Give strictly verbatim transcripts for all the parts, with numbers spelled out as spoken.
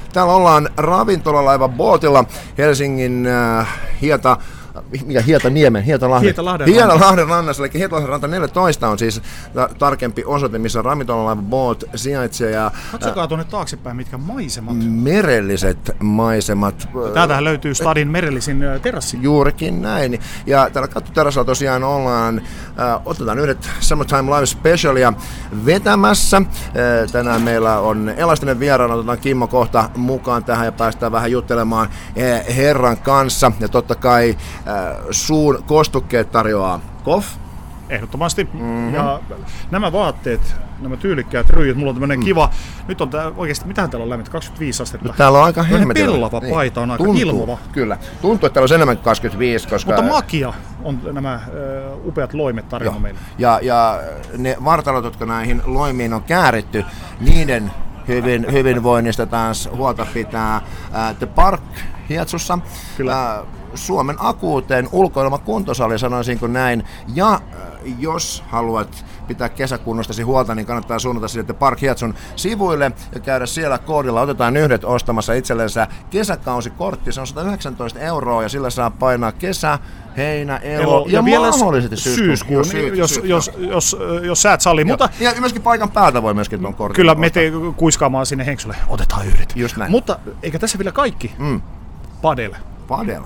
Täällä ollaan ravintolalaiva Boatilla Helsingin äh, Hieta... Mikä Hietaniemen, Hietalahden, Hietalahden, Hietalahden rannassa, eli Hietalahden ranta neljätoista on siis ta- tarkempi osoite, missä ravintolalaiva Boat sijaitsee. Ja, katsokaa tuonne taaksepäin, mitkä maisemat. Merelliset maisemat. Täältähän löytyy stadin merellisin terassi. Juurikin näin. Ja täällä kattoterassilla tosiaan ollaan, äh, otetaan yhdet Summertime Live Specialia vetämässä. Äh, tänään meillä on elastinen vieraana, otetaan Kimmo kohta mukaan tähän ja päästään vähän juttelemaan äh, herran kanssa. Ja totta kai suun kostukkeet tarjoaa Koff. Ehdottomasti. Mm-hmm. Ja nämä vaatteet, nämä tyylikkäät ryijät, mulla on tämmönen mm. kiva, nyt on tää oikeesti, mitähän täällä on lämmintä, kaksikymmentäviisi astetta. No, täällä on aika hemmetin. Pellava niin. Paita on aika Tuntuu, ilmava. Kyllä, tuntuu, että täällä on enemmän kaksikymmentäviisi, koska... Mutta makia on nämä äh, upeat loimet tarjolla meille. Ja, ja ne vartalot, jotka näihin loimiin on kääritty, niiden hyvin, hyvinvoinnista taas huolta pitää äh, The Park Hietsussa. Kyllä. Äh, Suomen akuuteen ulkoilmakuntosali, sanoisinko näin. Ja äh, jos haluat pitää kesäkunnostasi huolta, niin kannattaa suunnata sitten Park Hietsun sivuille ja käydä siellä koodilla. Otetaan yhdet ostamassa itsellensä kesäkausikortti. Se on sata yhdeksäntoista euroa ja sillä saa painaa kesä, heinä, elo, elo ja, ja vielä mahdollisesti syyskuun. Syyskuun, jos, jos, jos, jos, jos sä et salli. Mutta ja myöskin paikan päältä voi myöskin tuon kortin. Kyllä me te kuiskaamaan sinne Henksulle. Otetaan yhdet. Just näin. Mutta eikä tässä vielä kaikki. Mm. Padel. Padel.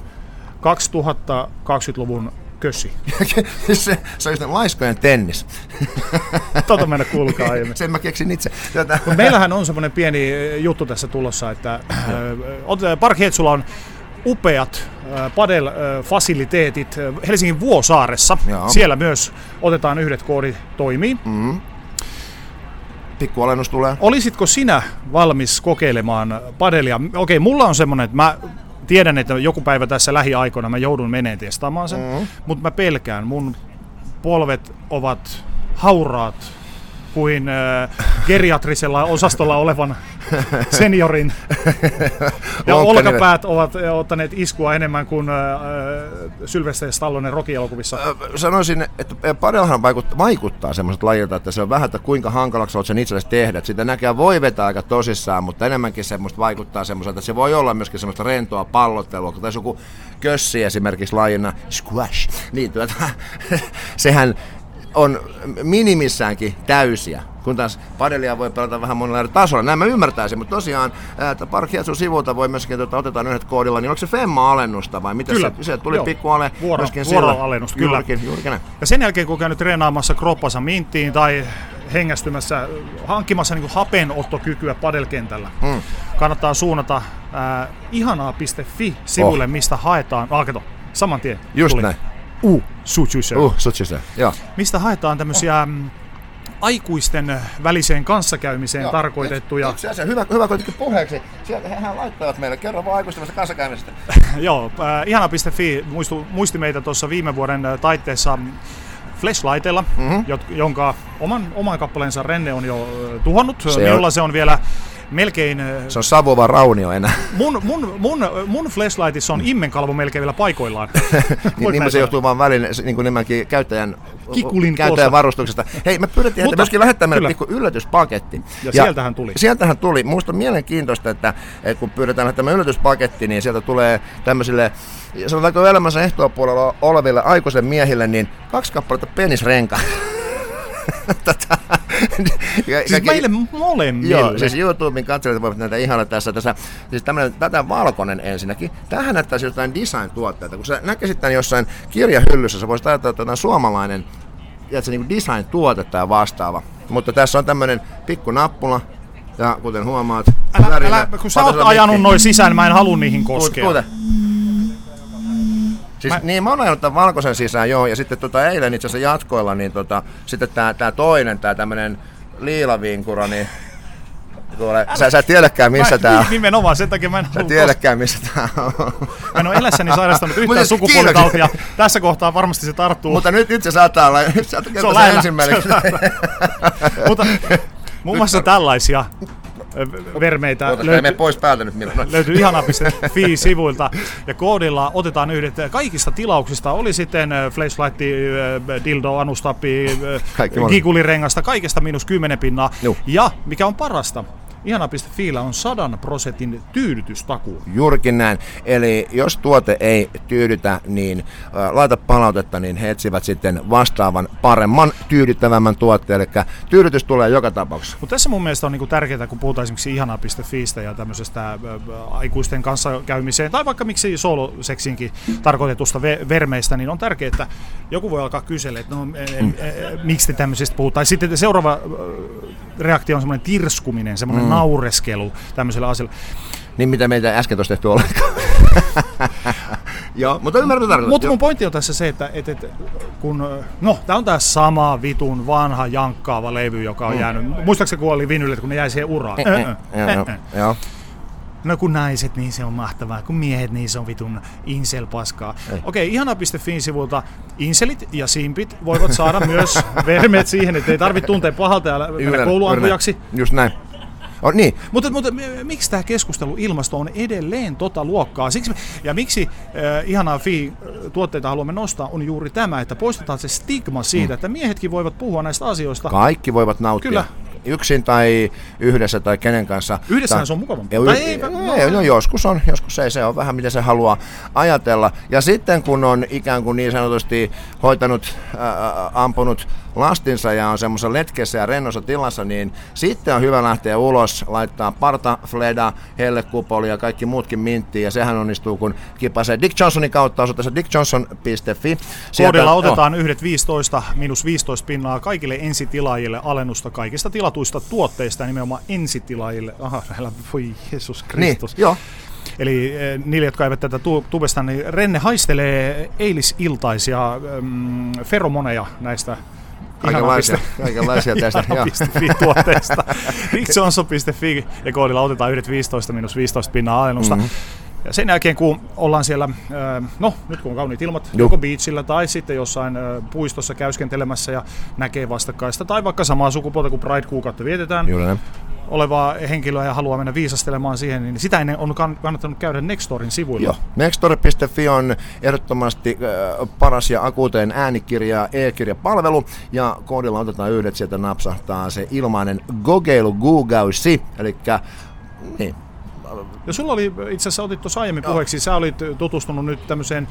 kaksituhattakaksikymmentäluvun kössi. se, se on just laiskojen tennis. Tota mennä kuulkaa aiemmin. Sen mä keksin itse. Meillähän on semmoinen pieni juttu tässä tulossa, että Park Hietsulla on upeat padel-fasiliteetit Helsingin Vuosaaressa. Joo. Siellä myös otetaan yhdet koodit toimiin. Mm-hmm. Pikkualennus tulee. Olisitko sinä valmis kokeilemaan padelia? Okei, mulla on semmoinen, että mä tiedän, että joku päivä tässä lähiaikoina mä joudun meneen testaamaan sen, mm-hmm. mutta mä pelkään. Mun polvet ovat hauraat kuin äh, geriatrisella osastolla olevan seniorin. Ja olkapäät ovat ottaneet iskua enemmän kuin äh, Sylvester Stallonen Rocky-elokuvissa. Äh, sanoisin, että padelhan vaikuttaa, vaikuttaa semmoiset lajilta, että se on vähän, että kuinka hankalaksi olet sen itsellesi tehdä. Sitä näkään voi vetää aika tosissaan, mutta enemmänkin semmoista vaikuttaa semmoiselta, että se voi olla myöskin semmoista rentoa pallottelua, tai joku kössi esimerkiksi lajina squash. Niin, tuota, sehän on minimissäänkin täysiä, kun taas padelia voi pelata vähän monella eri tasolla. Näin mä ymmärtäisin, mutta tosiaan että Park Hietsun sivulta voi myöskin, että otetaan yhdet koodilla, niin onko se Femma-alennusta vai mitä se, se tuli pikkuale Vuoro, myöskin vuoroalennus, kyllä. Juurikin, juurikin ja sen jälkeen, kun on käynyt treenaamassa kroppansa minttiin tai hengästymässä, hankkimassa niin kuin hapenottokykyä padelkentällä, hmm. kannattaa suunnata äh, ihanaa piste fi-sivuille, oh. mistä haetaan, ah, kato, saman tien just tuli. Näin. Uh, Suchuse. Uh, Suchuse, joo. Mistä haetaan tämmöisiä oh. aikuisten väliseen kanssakäymiseen joo. tarkoitettuja. Itse asiassa hyvä, hyvä kuitenkin puheeksi. Sieltä hän laittavat meille, kerro vaan aikuisten kanssakäymisestä. Joo, äh, ihana piste fi muistu, muisti meitä tuossa viime vuoden taitteessa Flashlightilla, mm-hmm. jonka oman, oman kappaleensa Renne on jo tuhonnut. Minulla se on vielä melkein... Se on savuva raunio enää. Mun, mun, mun, mun flashlightissa on immenkalvo melkein vielä paikoillaan. niin, niin se johtuu vaan välin niin kuin nimenkin käyttäjän, Kikulin käyttäjän varustuksesta. Hei, me pyydettiin, että myöskin lähettää meille pikku yllätyspaketti. Ja, ja sieltähän tuli. Sieltähän tuli. Minusta on mielenkiintoista, että, että kun pyydetään lähettämään yllätyspaketti, niin sieltä tulee tämmöisille, sanotaanko elämänsä ehtoopuolella oleville aikuisille miehille, niin kaksi kappaletta penisrenkaa. Tätä. Siis kaikki, meille molemmille. Joo, siis YouTuben katselijat voivat näitä ihana tässä. tässä siis tämmönen, tätä valkoinen ensinnäkin. Tämähän näyttäisi jotain design-tuotteita. Kun sä näkisit tämän jossain kirjahyllyssä, sä voisit ajatella, että tämä suomalainen niin design-tuote tai vastaava. Mutta tässä on tämmöinen pikku nappula. Ja kuten huomaat... Älä, värinä, älä, kun sä oot ajanut noin sisään, mä en halua niihin koskea. Kuute. Siis, mä... Niin, mä oon ajanut tämän valkoisen sisään, joo, ja sitten tota, eilen itse asiassa jatkoilla, niin tota, sitten tää, tää toinen, tää tämmönen liilavinkura, niin tuolle, sä, sä et tiedäkään missä mä, tää on. Nimenomaan, sen takia mä en halua. Sä et tiedäkään missä tää on. Mä en oo elässäni sairastanut yhtään sukupuolitautia, tässä kohtaa varmasti se tarttuu. Mutta nyt, nyt se saattaa olla, nyt se on lähellä. Ensimmäinen. Mutta muun muassa tällaisia vermeitä Oota, löytyy, pois päältä nyt löytyy ihana piste fi-sivuilta ja koodilla otetaan yhdet kaikista tilauksista, oli sitten flashlight, dildo, anustappi, kikulirengasta, kaikesta miinus kymmenen pinnaa. Juh. Ja mikä on parasta, ihana piste fiillä on sadan prosentin tyydytystakuu. Juurikin näin. Eli jos tuote ei tyydytä, niin äh, laita palautetta, niin he etsivät sitten vastaavan paremman, tyydyttävämmän tuotteen. Eli tyydytys tulee joka tapauksessa. Mutta tässä mun mielestä on niinku tärkeää, kun puhutaan esimerkiksi ihana piste fiistä ja tämmöisestä äh, aikuisten kanssa käymiseen, tai vaikka miksi sooloseksiinkin tarkoitetusta ve- vermeistä, niin on tärkeää, että joku voi alkaa kysellä, että no, e- mm. e- e- miksi te tämmöisestä puhutaan. Tai sitten seuraava reaktio on semmoinen tirskuminen, semmoinen mm. naureskelu tämmöisellä asialla. Niin mitä meitä äsken tuossa tehty ollenkaan. Joo, mutta ymmärrän tarkoittaa. Mutta mun pointti on tässä se, että et, et, kun, no, tää on tää sama vitun vanha jankkaava levy, joka on mm. jäänyt. Muistaakseni kun oli vinylit, kun ne jäi siihen uraan? Eh, eh, eh, eh, joo. No kun naiset, niin se on mahtavaa. Kun miehet, niin se on vitun incel-paskaa. Okei, okay, ihana piste fin sivulta inselit ja simpit voivat saada myös vermeet siihen, että ei tarvitse tuntea pahalta ja mennä kouluampujaksi. Just näin. Oh, niin. Mutta, mutta miksi tämä keskustelu ilmasto on edelleen tota luokkaa? Siksi, ja miksi äh, ihanaa fi-tuotteita haluamme nostaa on juuri tämä, että poistetaan se stigma siitä, mm. että miehetkin voivat puhua näistä asioista. Kaikki voivat nauttia. Kyllä. Yksin tai yhdessä tai kenen kanssa. Yhdessähän se on mukavampaa. Y- ei, no, ei, no joskus on, joskus ei. Se on vähän mitä se haluaa ajatella. Ja sitten kun on ikään kuin niin sanotusti hoitanut, ää, ampunut lastinsa ja on semmoisessa letkessä ja rennossa tilassa, niin sitten on hyvä lähteä ulos, laittaa parta, fleda, hellekupoli ja kaikki muutkin minttiin. Ja sehän onnistuu, kun kipasee Dick Johnsonin kautta osoitteessa dick johnson piste fi. Koodilla otetaan yhdet viisitoista, miinus viisitoista pinnaa kaikille ensitilaajille alennusta kaikista tilatuista tuotteista ja nimenomaan ensitilaajille. Aha, voi Jeesus Kristus. Niin, joo. Eli niille, jotka eivät tätä tubesta, niin Renne haistelee eilisiltaisia mm, feromoneja näistä Kaikenlaisia, kaikenlaisia tästä. tuotteista. dick johnson piste fi ja koodilla otetaan yhdet viisitoista miinus viisitoista pinnaa alennusta. Mm-hmm. Ja sen jälkeen, kun ollaan siellä, no nyt kun on kauniit ilmat, Juh. joko beachillä tai sitten jossain puistossa käyskentelemässä ja näkee vastakkaista, tai vaikka samaa sukupuolta kuin Pride-kuukautta vietetään, Juuri. olevaa henkilöä ja haluaa mennä viisastelemaan siihen, niin sitä ennen on kannattanut käydä Nextorin sivuilla. Joo. Nextor piste fi on ehdottomasti äh, paras ja akuuteen äänikirja e-kirjapalvelu, ja koodilla otetaan yhdet, sieltä napsahtaa se ilmainen kokeilu Googausi, eli niin. Ja sulla oli, itse asiassa otit tuossa aiemmin puheeksi, sä olit tutustunut nyt tämmöiseen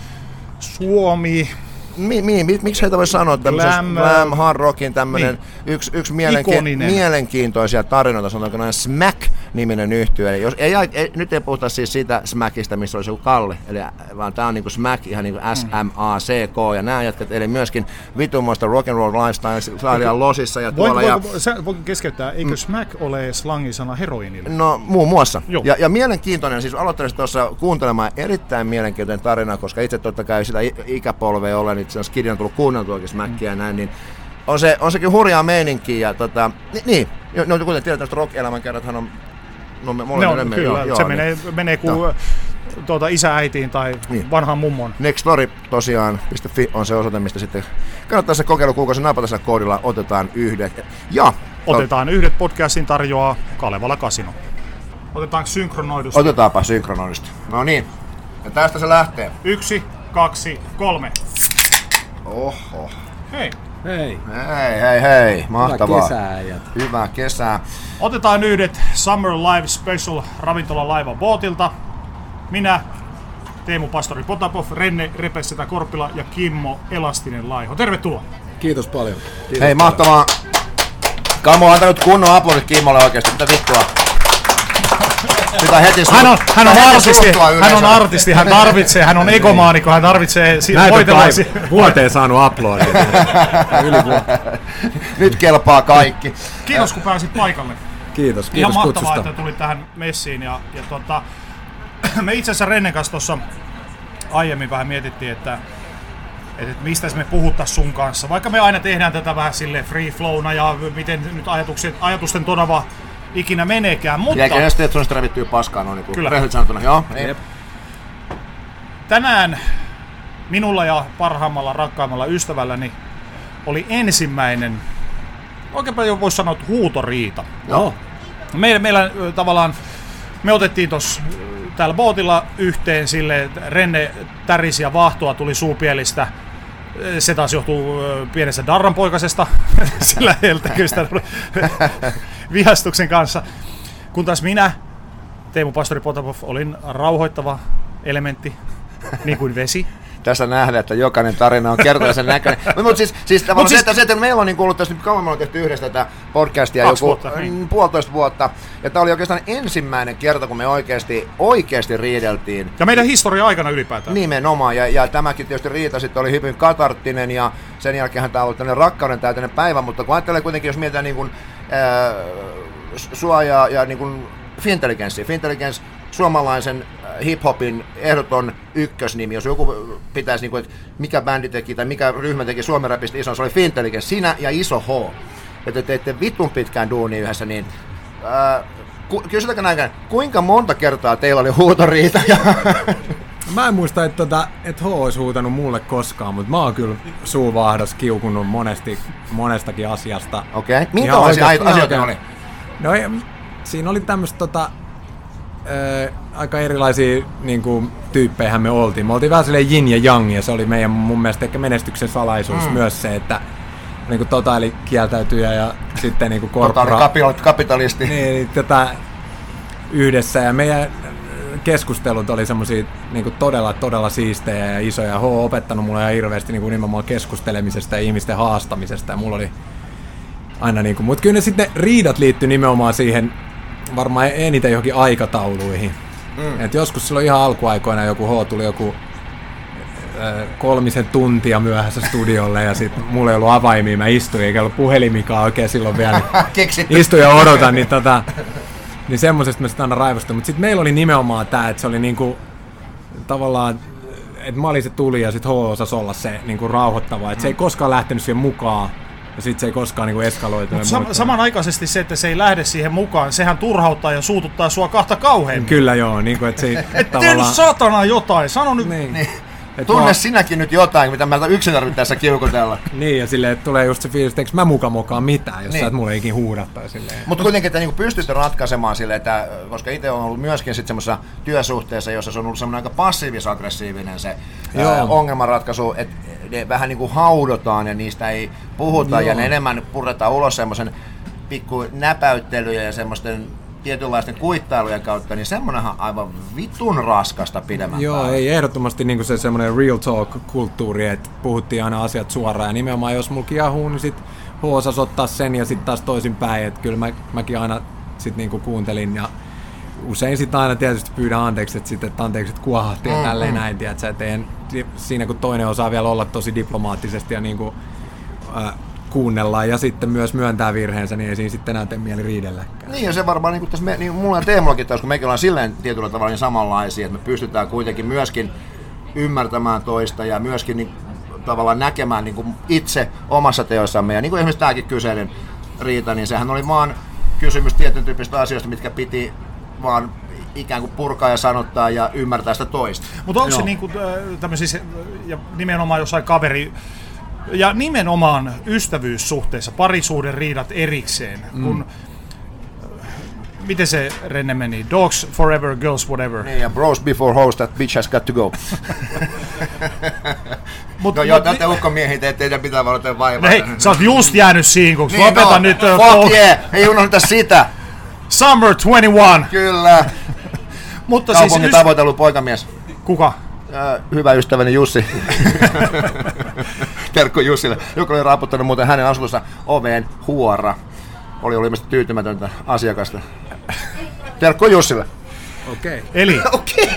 Suomi... Mi, mi, mi, miksi heitä voi sanoa tämmöisen glam, hard rockin tämmöinen niin. yksi, yksi mielenki- mielenkiintoisia tarinoita, sanotaanko näin Smack-niminen yhtye. Jos, ei, ei, nyt ei puhuta siis siitä Smackista, missä olisi joku Kalle, eli, vaan tää on niinku Smack, ihan niinku S M A C K, ja nämä jätkät, eli myöskin vitumoista rock'n'roll lifestyle losissa ja tuolla. Voinko, voinko, ja, voinko keskeyttää, eikö Smack ole slangisana heroinille? No muun muassa. Ja, ja mielenkiintoinen, siis aloittaisin tuossa kuuntelemaan erittäin mielenkiintoinen tarina, koska itse totta kai sitä ikäpolvea olen, niin se on skidin tullut kuunneltuakin Smackia ja näin, niin on, se, on sekin hurjaa meininkiä. Ja tota, ni, niin, no kuten tiedät, tästä rock-elämän kerrathan on, no me molemmat menemme. Kyllä, joo, se joo, menee, niin, menee kuin tuota, isä-äitiin tai niin. vanhaan mummon. Nextory tosiaan .fi on se osoite, mistä sitten kannattaa se kokeilukuukausi napata sillä koodilla, otetaan yhdet. Ja, otetaan to... yhdet podcastin tarjoaa Kalevala Casino. Otetaanko synkronoidusti? Otetaanpa synkronoidusti. No niin, ja tästä se lähtee. Yksi, kaksi, kolme. Oho. Hei. Hei. Hei, hei, hei. Mahtavaa. Hyvää kesää, äijät. Hyvää kesää. Otetaan yhdet Summer Live Special ravintola Laiva Bootilta. Minä, Teemu Pastori Potapov, Renne Repessetä Korpila ja Kimmo Elastinen Laiho. Tervetuloa. Kiitos paljon. Kiitos hei, mahtavaa. Kamo on antanut kunnon aplodit Kimmolle oikeesti. Mitä vittua? Sitä heti su- hän on, hän on artisti, hän on artisti, hän tarvitsee, hän on egomaanikko, hän tarvitsee voitellaisia. Vuoteen saanut aplodit. Nyt kelpaa kaikki. Kiitos kun pääsit paikalle. Kiitos, kiitos ihan mahtavaa, kutsusta. että tulit tähän messiin. Ja, ja tota, me itse asiassa Rennen kanssa tuossa aiemmin vähän mietittiin, että, että mistä me puhuttaisiin sun kanssa. Vaikka me aina tehdään tätä vähän silleen free flowna ja miten nyt ajatukset, ajatusten tonava ikinä meneekään, mutta... Jäikö ne sitten, että sun sitä rävittyy paskaan, no niin kuin rehellisesti sanottuna, joo. Niin. Tänään minulla ja parhaimmalla, rakkaimmalla ystävälläni oli ensimmäinen, oikeinpä jo voisi sanoa, huutoriita. Joo. Meillä, meillä tavallaan, me otettiin tuossa täällä bootilla yhteen silleen, että Renne tärisi ja vahtoa tuli suupielistä. Se taas johtuu pienestä darranpoikasesta, sillä heltäköistä vihastuksen kanssa. Kun taas minä, Teemu Pastori Potapov, olin rauhoittava elementti, niin kuin vesi. Tässä nähdään, että jokainen tarina on kertaisen näköinen. Mutta siis, siis tavallaan siis, se, että, se, että meillä on niin ollut tässä, kauan me ollaan tehty yhdessä tätä podcastia, joku vuotta, niin. puolitoista vuotta. Ja tämä oli oikeastaan ensimmäinen kerta, kun me oikeasti, oikeasti riideltiin. Ja meidän historia aikana ylipäätään. Nimenomaan, ja, ja tämäkin tietysti riita sitten oli hyvin katarttinen, ja sen jälkeen tämä on ollut tämmöinen rakkauden täyteinen päivä, mutta kun ajattelee kuitenkin, jos mietitään niin kuin, ää, sua ja, ja niin kuin Fintelligenssi, Fintelligence, suomalaisen hip-hopin ehdoton ykkösnimi, jos joku pitäisi, niin kuin, että mikä bändi teki tai mikä ryhmä teki Suomen rapista ison, se oli Fintelligence, sinä ja Iso H. Ja te teitte vitun pitkään duunia yhdessä, niin ää, ku, kysytäkö näin, kuinka monta kertaa teillä oli huutoriita? Ja Mä en muista, että, tota, että H olisi huutanut mulle koskaan, mutta mä oon kyllä suuvahdos kiukunut monesti, monestakin asiasta. Okei, okay. Minkälaisia asioita oli? No ei, siinä oli tämmöistä tota, äh, aika erilaisia niin kuin, tyyppejä me oltiin. Me oltiin vähän silleen yin ja yang, ja se oli meidän mun mielestä ehkä menestyksen salaisuus mm. myös se, että niin kuin totaali kieltäytyjä ja sitten niin kuin korpora... Totaali kapitalisti. Niin, tätä yhdessä, ja meidän keskustelut oli semmosia niin kuin todella, todella siistejä ja isoja. H on opettanut mulle ihan hirveästi niin kuin nimenomaan keskustelemisesta ja ihmisten haastamisesta, ja mulla oli aina niin kuin, mutta kyllä ne sitten riidat liittyy nimenomaan siihen varmaan eniten johonkin aikatauluihin. Mm. Et joskus silloin ihan alkuaikoina joku H tuli joku äh, kolmisen tuntia myöhässä studiolle ja sitten mulla ei ollut avaimia, mä istuin eikä ollut puhelimikaan oikein silloin vielä. Istuin ja odotan, niin, tota, niin semmosesta mä sitten aina raivostuin. Mutta sitten meillä oli nimenomaan tää, että se oli niinku tavallaan, että mä olin se tuli ja sitten H osasi olla se niinku rauhoittava, että se ei koskaan lähtenyt siihen mukaan. Ja sit se ei koskaan niinku eskaloitunut. Sam- samanaikaisesti se, että se ei lähde siihen mukaan, sehän turhauttaa ja suututtaa sua kahta kauheammin. Kyllä joo, niinku et se et tavallaan... Tee satana jotain, sano nyt. Niin. Niin. Tunne mä... sinäkin nyt jotain, mitä mä yksin tarvitsen tässä kiukutella. Niin, ja silleen, että tulee just se fiilis, että eikö mä muka mokaan mitään, jos niin. Sä et mulle ikin huudattaa silleen. Mutta kuitenkin, että niinku pystytte ratkaisemaan silleen, että koska itse on ollut myöskin sit semmoisessa työsuhteessa, jossa se on ollut semmoinen aika passiivis-aggressiivinen se ää, ongelmanratkaisu, että ne vähän niinku haudotaan ja niistä ei puhuta. Joo. Ja ne enemmän puretaan ulos semmoisen pikku näpäyttelyjä ja semmoisten tietynlaisten kuittailujen kautta, niin semmoinenhan aivan vitun raskasta pidemmän Joo, päälle. ei ehdottomasti niinku se semmoinen real talk-kulttuuri, että puhuttiin aina asiat suoraan, ja nimenomaan jos mulla kiahuu, niin sit H osasi ottaa sen ja sitten taas toisinpäin, että kyllä mä, mäkin aina sit niinku kuuntelin, ja usein sit aina tietysti pyydän anteeksi, että sit, et anteeksi, että kuohahti ja mm, tälleen mm. näin, tiiätsä, et en, siinä kun toinen osaa vielä olla tosi diplomaattisesti ja niinku, äh, kuunnellaan ja sitten myös myöntää virheensä, niin ei siinä sitten enää tee mieli riidelläkään. Niin ja se varmaan, niin kuin tässä me, niin mulla ja Teemullakin taas, kun mekin ollaan silleen tietyllä tavalla niin samanlaisia, että me pystytään kuitenkin myöskin ymmärtämään toista ja myöskin niin, tavallaan näkemään niin kuin itse omassa teossamme. Ja niin kuin esimerkiksi tämäkin kyseinen riita, niin sehän oli vaan kysymys tietyn tyyppistä asioista, mitkä piti vaan ikään kuin purkaa ja sanottaa ja ymmärtää sitä toista. Mutta onko se niin kuin, tämmöisissä, ja nimenomaan jossain kaveri, ja nimenomaan ystävyyssuhteissa, parisuuden riidat erikseen, mm. kun, miten se Renne meni? Dogs forever, girls whatever. Niin, ja bros before hoes, that bitch has got to go. Mut, no mut, joo, tätä ukkomiehitä, ettei teidän pitää valita vaivaa. Hei, sä oot just jäänyt siinkuksi, niin, lopeta no, nyt. Fuck yeah, ei unohdeta sitä. Summer kaksikymmentäyksi. Kyllä. Mutta kaupungin siis tavoitellut poikamies. Kuka? Äh, hyvä ystäväni Jussi. Terkku Jussille, joka oli raaputtanut muuten hänen asutussa oveen huora. Oli oli ilmeisesti tyytymätöntä asiakasta. Terkku Jussille. Okei. Okay. Eli. Okei.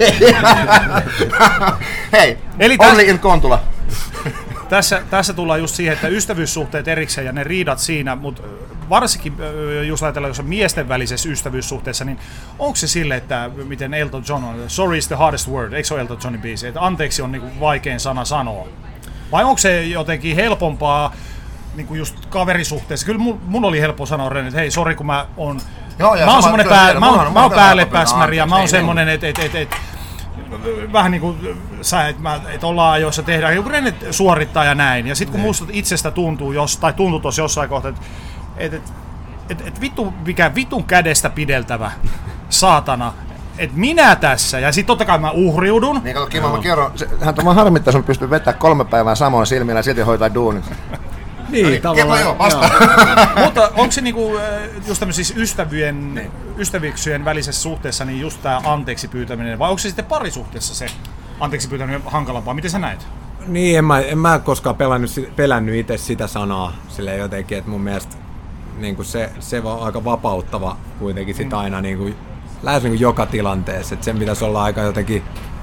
Hei, eli Only in Kontula. Tässä, tässä tullaan just siihen, että ystävyyssuhteet erikseen ja ne riidat siinä, mutta varsinkin jos ajatellaan, jos on miesten välisessä ystävyyssuhteessa, niin onko se sille, että miten Elton John on, sorry is the hardest word, eikö se ole Elton Johnin biisi, että anteeksi on niinku vaikein sana sanoa? Vai onko se jotenkin helpompaa niinku just kaverisuhteessa? Kyllä mun, mun oli helppo sanoa Ren, että hei, sori kun mä oon, Joo, mä oon semmonen pää, mä oon, mä oon päällepäsmäri ja mä oon semmonen, että et, et, et, vähän niin kuin sä, että et ollaan ajoissa tehdään, joku Renne suorittaa ja näin. Ja sitten kun musta itsestä tuntuu, jos, tai tuntuu tuossa jossain kohtaa, että et, et, et, et vittu, mikä vitun kädestä pideltävä saatana, että minä tässä, ja sitten totta kai mä uhriudun. Niin kato Kimmo, mä kerron, hän on harmittaa, sun pystyy vetämään kolme päivää samoin silmillä ja silti hoitaa duunit. Niin, Eli, tavallaan. Joo, vasta. Mutta onko se niinku, just tämmöisissä ystävien, niin. ystävyyksien välisessä suhteessa niin just tämä anteeksi pyytäminen, vai onko se sitten parisuhteessa se anteeksi pyytäminen hankalampaa? Miten sä näet? Niin, en mä, en mä koskaan pelännyt, pelännyt itse sitä sanaa silleen jotenkin, että mun mielestä niin se, se on aika vapauttava kuitenkin sit aina niin kuin, lähes niin kuin joka tilanteessa, että sen pitäisi olla aika jotenkin,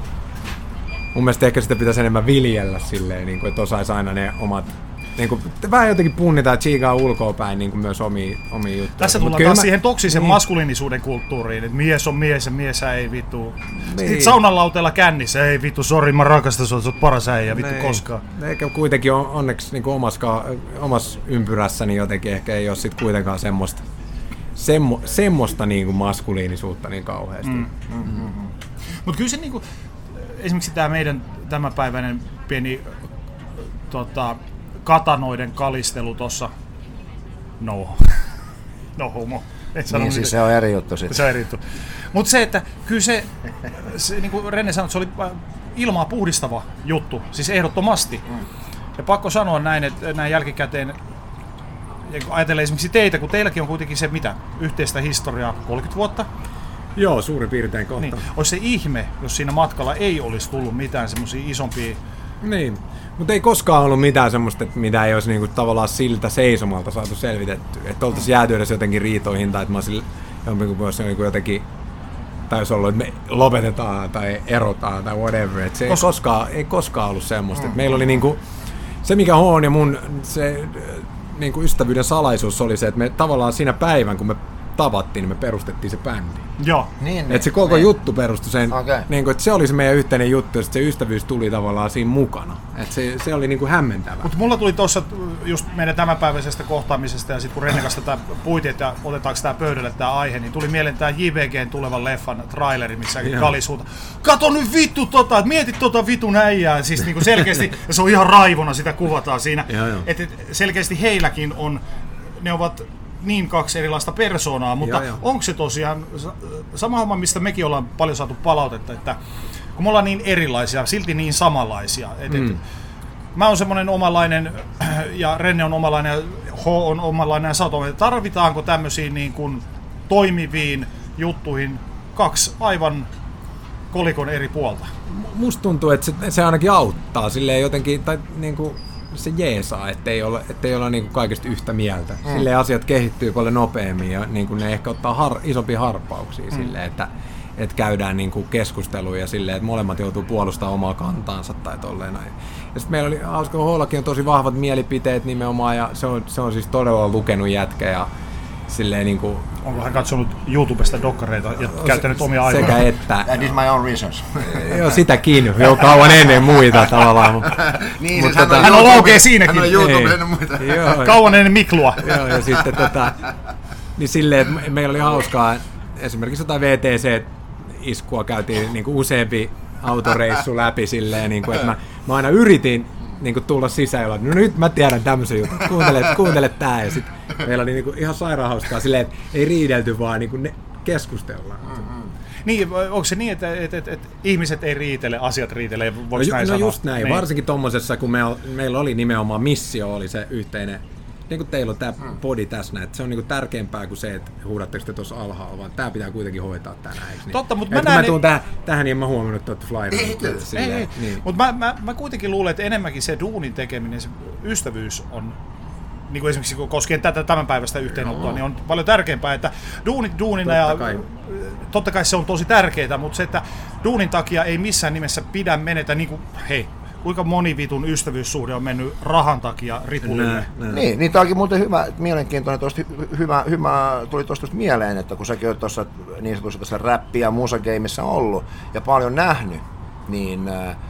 mun mielestä ehkä sitä pitäisi enemmän viljellä silleen, niin kuin, että osaisi aina ne omat, niin kuin, vähän jotenkin punnitaan chiikaa ulkoapäin niin kuin myös omia, omia juttuja. Tässä tullaan taas mä, siihen toksisen niin. maskuliinisuuden kulttuuriin, että mies on mies ja mies ei vittu. Niin. Sitten saunan lauteella kännissä, ei vittu, sori mä rakastan sua, sä oot paras äijä, vittu niin. koskaan. Eikä kuitenkin on, onneksi niin omassa, omassa ympyrässäni jotenkin ehkä ei ole sit kuitenkaan semmoista, semmo, semmoista niin kuin maskuliinisuutta niin kauheasti. Mm. Mm-hmm. Mutta kyllä se niin kuin, esimerkiksi tämä meidän tämänpäiväinen pieni tota, katanoiden kalistelu tossa, no, no homo. Niin siis se on eri juttu sitten. Se on eri juttu. Mutta se, että kyllä se, se niin kuin Renne sanoi, se oli ilmaa puhdistava juttu, siis ehdottomasti. Mm. Ja pakko sanoa näin, että näin jälkikäteen, ajatellen esimerkiksi teitä, kun teilläkin on kuitenkin se mitä, yhteistä historiaa kolmekymmentä vuotta. Joo, suurin piirtein kohta. Niin. Olisi se ihme, jos siinä matkalla ei olisi tullut mitään semmoisia isompia. Niin, mutta ei koskaan ollut mitään semmoista, mitä ei olisi niinku tavallaan siltä seisomalta saatu selvitetty. Että oltaisiin jääty edes jotenkin riitoihin tai että mä olisin niinku jotenkin, tai olisi ollut, että me lopetetaan tai erotaan tai whatever. Et se Kos- ei, koskaan, ei koskaan ollut semmoista. Mm. Meillä oli niinku, se mikä Hoon ja mun se, niinku ystävyyden salaisuus oli se, että me tavallaan siinä päivän, kun me tavattiin, niin me perustettiin se bändi. Joo. Niin, niin. Että se koko niin. juttu perustui sen, okay. niin kuin, että se oli se meidän yhteinen juttu, ja se ystävyys tuli tavallaan siinä mukana. Että se, se oli niin kuin hämmentävää. Mutta mulla tuli tuossa just meidän tämänpäiväisestä kohtaamisesta, ja sitten kun Renne kanssa tätä puitiin, että otetaanko tämä pöydälle tämä aihe, niin tuli mieleen tämä J V G:n tulevan leffan traileri, missä Kalis huutaa, kato nyt vittu tota, että mietit tota vitun äijää. Siis niin kuin selkeästi, ja se on ihan raivona, sitä kuvataan siinä. Että selkeästi heilläkin on, ne ovat niin kaksi erilaista persoonaa, mutta joo, joo. onko se tosiaan sama homma, mistä mekin ollaan paljon saatu palautetta, että kun me ollaan niin erilaisia, silti niin samanlaisia. Et, mm. et, mä oon semmoinen omanlainen, ja Renne on omanlainen, ja H on omanlainen, ja sä oot omanlainen. Tarvitaanko tämmöisiin niin kuin toimiviin juttuihin kaksi aivan kolikon eri puolta? Musta tuntuu, että se, se ainakin auttaa silleen jotenkin, tai niin kuin se jeesaa, ettei olla, ettei olla niin kuin kaikesta yhtä mieltä. Mm. Silleen asiat kehittyy paljon nopeammin ja niin kuin ne ehkä ottaa har, isompia harppauksia mm. silleen, että, että käydään niin kuin keskusteluja silleen, että molemmat joutuu puolustamaan omaa kantaansa tai tolleen näin. Ja sitten meillä oli hauska, Hollakin on tosi vahvat mielipiteet nimenomaan ja se on, se on siis todella lukenut jätkä ja silleen niin kuin, onko hän katsonut YouTubesta dokkareita ja käyttänyt se, omia aivoja? Sekä että. That is my own research. Joo, sitäkin. Jo kauan ennen muita tavallaan. Niin, mutta tota, hän on laukea siinäkin. Hän on YouTube ennen muita. Joo, kauan ennen Miklua. Joo, ja sitten tota, niin silleen, että meillä oli hauskaa, esimerkiksi jotain V T C-iskua käytiin niin kuin useampi autoreissu läpi silleen, niin kuin, että mä, mä aina yritin niin kuin tulla sisään ja no nyt mä tiedän tämmöisen jutun, kuuntele, kuuntele tää. Ja sitten meillä oli niin kuin ihan sairaan hauskaa silleen, että ei riidelty vaan niin kuin ne keskustellaan. Mm-hmm. Niin, onko se niin, että, että, että, että ihmiset ei riitele, asiat riitelee, voiko no, näin no sanoa? just näin, niin. Varsinkin tommosessa, kun me, meillä oli nimenomaan missio, oli se yhteinen, niin kuin teillä on tämä podi tässä, että se on niin kuin tärkeämpää kuin se, että huudatteko te tuossa alhaalla, vaan tämä pitää kuitenkin hoitaa tänään, eikö niin? Totta, mutta mä, näen, mä tuun tähän, tähän, niin mä huomannut, että olette flyeria. Ei, ei, niin. Mutta mä, mä, mä kuitenkin luulen, että enemmänkin se duunin tekeminen, se ystävyys on, niin kuin esimerkiksi koskien tätä tämän päivästä yhteenottoa, niin on paljon tärkeämpää, että duunit duunina totta ja kai. Totta kai se on tosi tärkeää, mutta se, että duunin takia ei missään nimessä pidä menetä, niin kuin, hei, kuinka moni vitun ystävyyssuhde on mennyt rahan takia ripulille? Nä, nä. Niin, niin tämä onkin muuten hyvä, mielenkiintoinen, tosta, hyvä, hyvä, tuli tuosta mieleen, että kun säkin olet tuossa niin sanotussa tässä räppi- ja musageimissa ollut ja paljon nähnyt, niin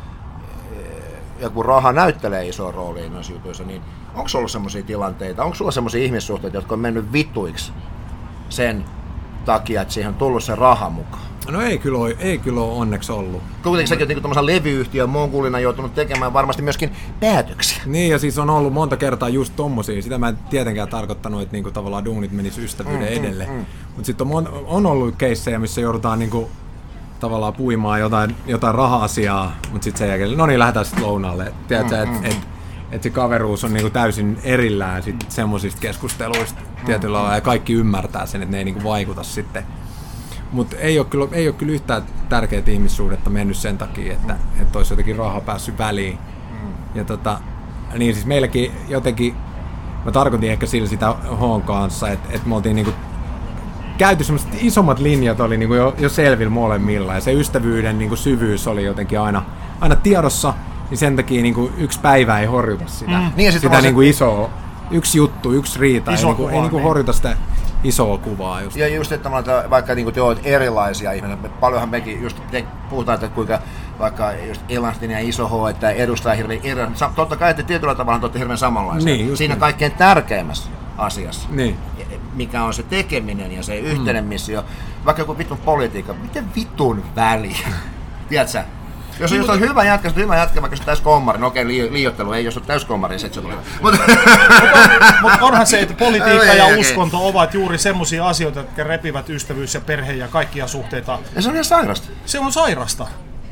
ja kun raha näyttelee isoa roolia noissa jutuissa, niin onko ollut semmoisia tilanteita, onko sulla semmoisia ihmissuhteita, jotka on mennyt vituiksi sen takia, että siihen on tullut se raha mukaan? No ei kyllä ole, ei kyllä ole onneksi ollut. Kuitenkin säkin olet niin tuommoisen levyyhtiön monkulina joutunut tekemään varmasti myöskin päätöksiä. Niin ja siis on ollut monta kertaa just tommosia. Sitä mä en tietenkään tarkoittanut, että niinku tavallaan duunit menis ystävyyden mm, edelle. Mm, mm. Mutta sitten on, on ollut keissejä, missä joudutaan niinku tavallaan puimaan jotain, jotain raha-asiaa, mutta sitten sen jälkeen, no niin, lähdetään sitten lounaalle. Tiedätkö, mm, että mm, et, että se kaveruus on niinku täysin erillään sit semmosista keskusteluista mm. tietyllä lailla, ja kaikki ymmärtää sen, että ne ei niinku vaikuta sitten. Mutta ei ole kyllä, ei ole kyllä yhtään tärkeää ihmissuhdetta mennyt sen takia, että, että olisi jotenkin raha päässyt väliin. Mm. Ja tota, niin siis meilläkin jotenkin, mä tarkoitin ehkä sillä sitä H:n kanssa, että, että me oltiin niinku käyty semmoiset isommat linjat oli niinku jo, jo selvillä molemmilla, ja se ystävyyden niinku syvyys oli jotenkin aina, aina tiedossa, niin sen takia niinku yksi päivä ei horjuta sitä, mm. niin sitä niinku se... isoa, yksi juttu, yksi riita, Iso ei, kuva, niinku, ei niinku niin. horjuta sitä isoa kuvaa. Just. Ja just, että vaikka niinku te olette erilaisia ihmisiä, paljonhan mekin just te puhutaan, että kuinka vaikka just elastinen ja iso H, että edustaa hirveän erilaisia. Totta kai, että tietyllä tavalla te olette hirveän samanlaisia. Niin, siinä niin. kaikkein tärkeimmässä asiassa, niin. mikä on se tekeminen ja se yhteinen mm. missio. Vaikka joku vittun politiikka, miten vittun väliä? Tiedätkö? Jos on, on hyvä jätkä, jos on hyvä jätkä, vaikka se on täyskommari, no okei, li- liioittelu ei, jos on täyskommari, niin se on hyvä. Mutta Mut onhan se, että politiikka ja uskonto ovat juuri semmoisia asioita, jotka repivät ystävyys ja perhe ja kaikkia suhteita. Ja se on ihan sairasta. Se on sairasta.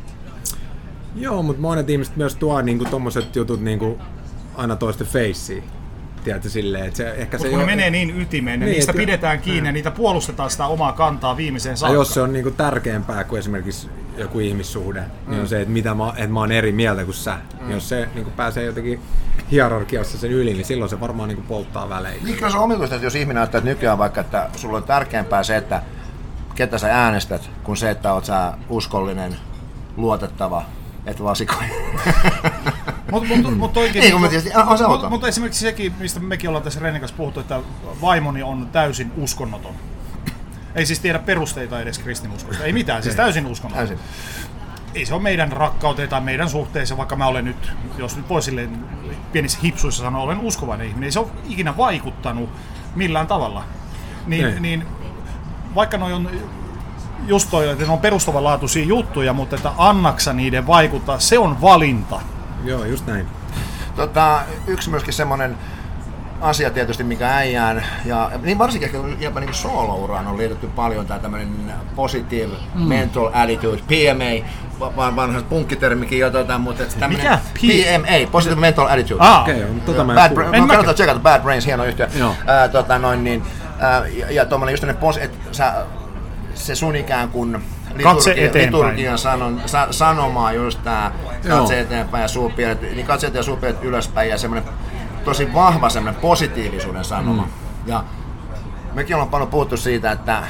Joo, mutta monet ihmiset myös tuo niinku tommoset jutut niinku aina toisten feissiin. Tiedätkö, silleen, että se, ehkä Mut se kun jo... ne menee niin ytimeen, niin niistä pidetään kiinni ja niitä puolustetaan sitä omaa kantaa viimeiseen saakka. Ja jos se on niinku tärkeämpää kuin esimerkiksi joku ihmissuhde, mm. niin on se, että, mitä mä, että mä oon eri mieltä kuin sä. Mm. Jos se niinku pääsee jotenkin hierarkiassa sen yli, niin silloin se varmaan niinku polttaa välein. Niin kyllä se on omituista, että jos ihminen näyttää että nykyään vaikka, että sulla on tärkeämpää se, että ketä sä äänestät, kuin se, että oot sä uskollinen, luotettava, et vasikoi. Mutta mut, mut oikein, niin, niin, mut, mut, mut esimerkiksi sekin, mistä mekin ollaan tässä Rennen kanssa puhuttu, että vaimoni on täysin uskonnoton. Ei siis tiedä perusteita edes kristinuskosta, ei mitään, siis täysin uskonnoton. Täysin. Ei se ole meidän rakkauteen tai meidän suhteeseen, vaikka mä olen nyt, jos nyt voi silleen pienissä hipsuissa sanoa, olen uskovainen ihminen, ei se ole ikinä vaikuttanut millään tavalla. Niin, niin vaikka noi on just toi, että ne on perustavanlaatuisia juttuja, mutta että annaksa niiden vaikuttaa, se on valinta. Joo, just näin. Tota, yksi myöskin semmoinen asia tietysti, mikä äijään, ja niin varsinkin ehkä jopa niin solo-uraan on liitetty paljon tämä tämmöinen positive mm. mental attitude, P M A, vanha punkkitermikin jo, tota, mutta tämmöinen mikä? P M A, positive mental attitude. Ah, okei, okay, tota mä en kuulu. Kannattaa tsekata, Bad Brains, hieno yhtiö. Ää, tota, noin, niin, ää, ja, ja tuommoinen just tämmöinen, pos, että sä, se sun ikään kuin liturgia, liturgian sanon, sa, sanomaa just tää katse eteenpäin ja suupielet, niin katse eteen ja suupielet ylöspäin ja semmoinen tosi vahva semmoinen positiivisuuden sanoma. Mm. Ja mekin ollaan paljon puhuttu siitä, että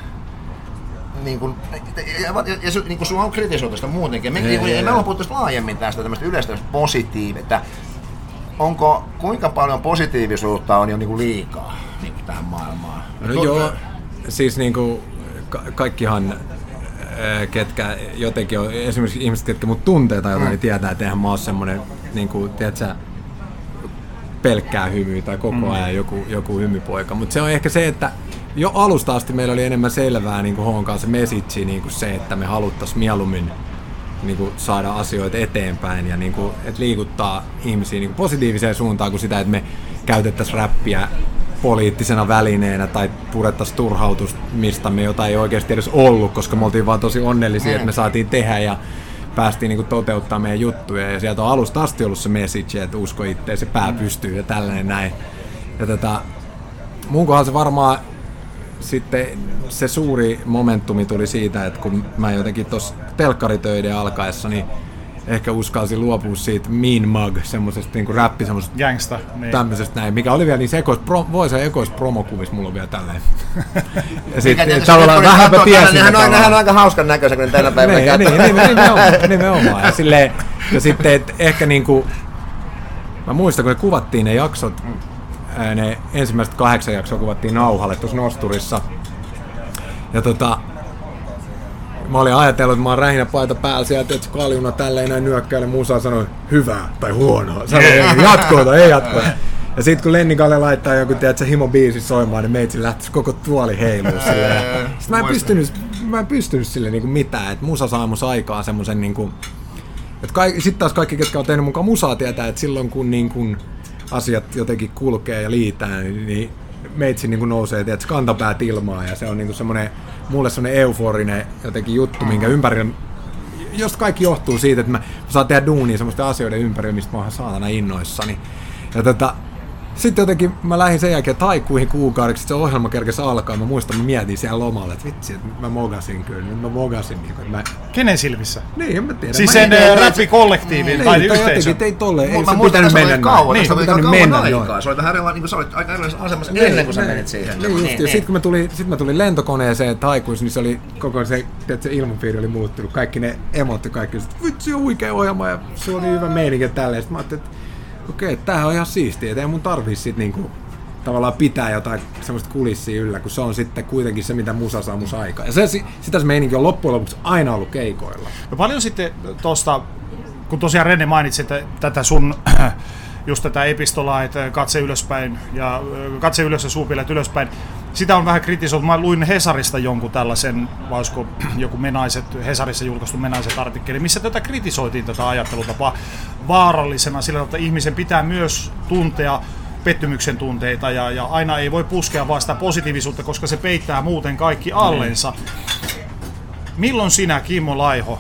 niin kun, ja, ja, ja niin kun sulla on kritisoitu sitä muutenkin. Me, niin kun, me ollaan puhuttu laajemmin tästä tämmöistä yleistä positiivista. Onko, kuinka paljon positiivisuutta on jo niin kuin liikaa niin kuin tähän maailmaan? No Tuo, joo, siis niin kuin ka- kaikkihan ketkä jotenkin on, esimerkiksi ihmiset, ketkä mut tuntee tai jotain, mm. niin tietää, että eihän mä oo semmonen niin kuin, tiedätkö, pelkkää hymyä tai koko ajan mm. joku, joku hymypoika. Mutta se on ehkä se, että jo alusta asti meillä oli enemmän selvää niin kuin H:n kanssa message, niin kuin se, että me haluttais mieluummin niin kuin saada asioita eteenpäin ja niin kuin, että liikuttaa ihmisiä niin kuin positiiviseen suuntaan kuin sitä, että me käytettäisiin räppiä poliittisena välineenä tai purettaisiin turhautumistamme, jota ei oikeasti edes ollut, koska me oltiin vaan tosi onnellisia, mm. että me saatiin tehdä ja päästiin niinku toteuttaa meidän juttuja. Ja sieltä on alusta asti ollut se message, että usko itteen, se pää pystyy ja tällainen näin. Ja tota, mun kohdalla se varmaan sitten se suuri momentumi tuli siitä, että kun mä jotenkin tuossa telkkaritöiden alkaessa, niin ehkä uskalsin luopua siitä mean mug, semmosesta niinku räppi, semmosesta gangsta, niin. Tämmöisestä näin, mikä oli vielä niin ekois, pro, voi se ekois promokuvissa, mulla on vielä tälleen. Ja sitten tavallaan vähänpä tiesin. Nehän on, nehän on aika hauskan näköisiä, kun ne tänä päivänä niin, käyttää. Niin, niin, nimenomaan, nimenomaan. Ja, silleen, ja sitten et ehkä niinku, mä muistan, kun ne kuvattiin ne jaksot, ne ensimmäiset kahdeksan jaksoa kuvattiin nauhalle tuossa Nosturissa. Ja tota, mä olin ajatellut, että mä oon rähinä paita päällä sieltä, että kaljuna tälleen näin nyökkäille musaa sanoi hyvää tai huonoa. Sanoi jatkoa tai ei jatkoa. Ja sit kun Lenni Kalle laittaa joku tiedätkö, himo biisi soimaan, niin meitsi lähtisi koko tuoli heiluu silleen. Sit mä en pystynyt, mä en pystynyt sille niinku mitään, että musa saa mus aikaan semmosen niinku. Sitten taas kaikki, ketkä on tehnyt mukaan musaa, tietää, että silloin kun niinku asiat jotenkin kulkee ja liitää, niin meitsi niinku nousee tiedätkö, kantapäät ilmaan ja se on niinku semmonen mulle semmoinen euforinen jotenkin juttu, minkä ympärillä jos kaikki johtuu siitä, että mä saan tehdä duunia semmoisten asioiden ympärillä, mistä mä oon saatana innoissani. Ja tota, sitten jotenkin mä lähdin sen jälkeen taikuihin kuukaudeksi, että se ohjelma kerkesi alkaa. Mä muistan, mä mietin siellä lomalla, että vitsi, että mä mogasin kyllä, nyt mä mogasin. Niin kuin, mä... Kenen silmissä? Niin, en mä tiedä. Siis mä sen en... räppikollektiivin niin, tai yhteisön? Ei tolleen, ei mä se muistan, pitänyt että mennä kauan, niin, se oli pitänyt kauan mennä aikaa. Se oli vähän erilainen, niin kuin sä olit aika erilaisessa asemassa niin, ennen kuin sä menit siihen. Niin, just, ja sitten kun mä tulin, sit mä tulin lentokoneeseen taikuissa, niin se oli koko se, se ilmapiiri oli muuttunut. Kaikki ne emot ja kaikki, että vitsi on huikea ohjelma ja se oli hyvä meininki tälleen. Sitten mä ajattelin, että okei, okay, tämähän on ihan siistiä, että ei mun tarvii sit niinku tavallaan pitää jotain semmoista kulissia yllä, kun se on sitten kuitenkin se, mitä musa saa musa aikaa. Ja se, sitä se meininki on loppujen lopuksi aina ollut keikoilla. No paljon sitten tuosta, kun tosiaan Renne mainitsi tätä sun, just tätä epistolaa, että katse ylöspäin ja katse ylös ja suupieleet ylöspäin. Sitä on vähän kritisoitu. Mä luin Hesarista jonkun tällaisen, vai olisiko joku Menaiset, Hesarissa julkaistu Menaiset artikkeli, missä tätä kritisoitiin tätä ajattelutapaa vaarallisena sillä, että ihmisen pitää myös tuntea pettymyksen tunteita ja, ja aina ei voi puskea vaan sitä positiivisuutta, koska se peittää muuten kaikki allensa. Milloin sinä, Kimmo Laiho,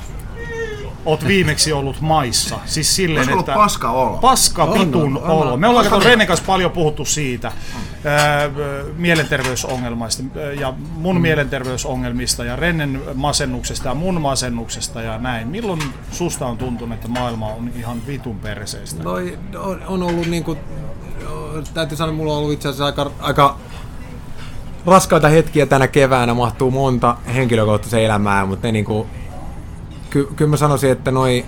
oot viimeksi ollut maissa? Siis silleen, että paska olo. Paska pitun olo. Me ollaan kato Rennen kanssa paljon puhuttu siitä ää, mielenterveysongelmista ja mun mm. mielenterveysongelmista ja Rennen masennuksesta ja mun masennuksesta ja näin. Milloin susta on tuntunut, että maailma on ihan vitun perseistä? No, on, on ollut niinku, täytyy sanoa, mulla on ollut itse asiassa aika, aika raskaita hetkiä tänä keväänä, mahtuu monta henkilökohtaisen elämää, mutta ne niinku, ky, kyllä mä sanoisin, että noi,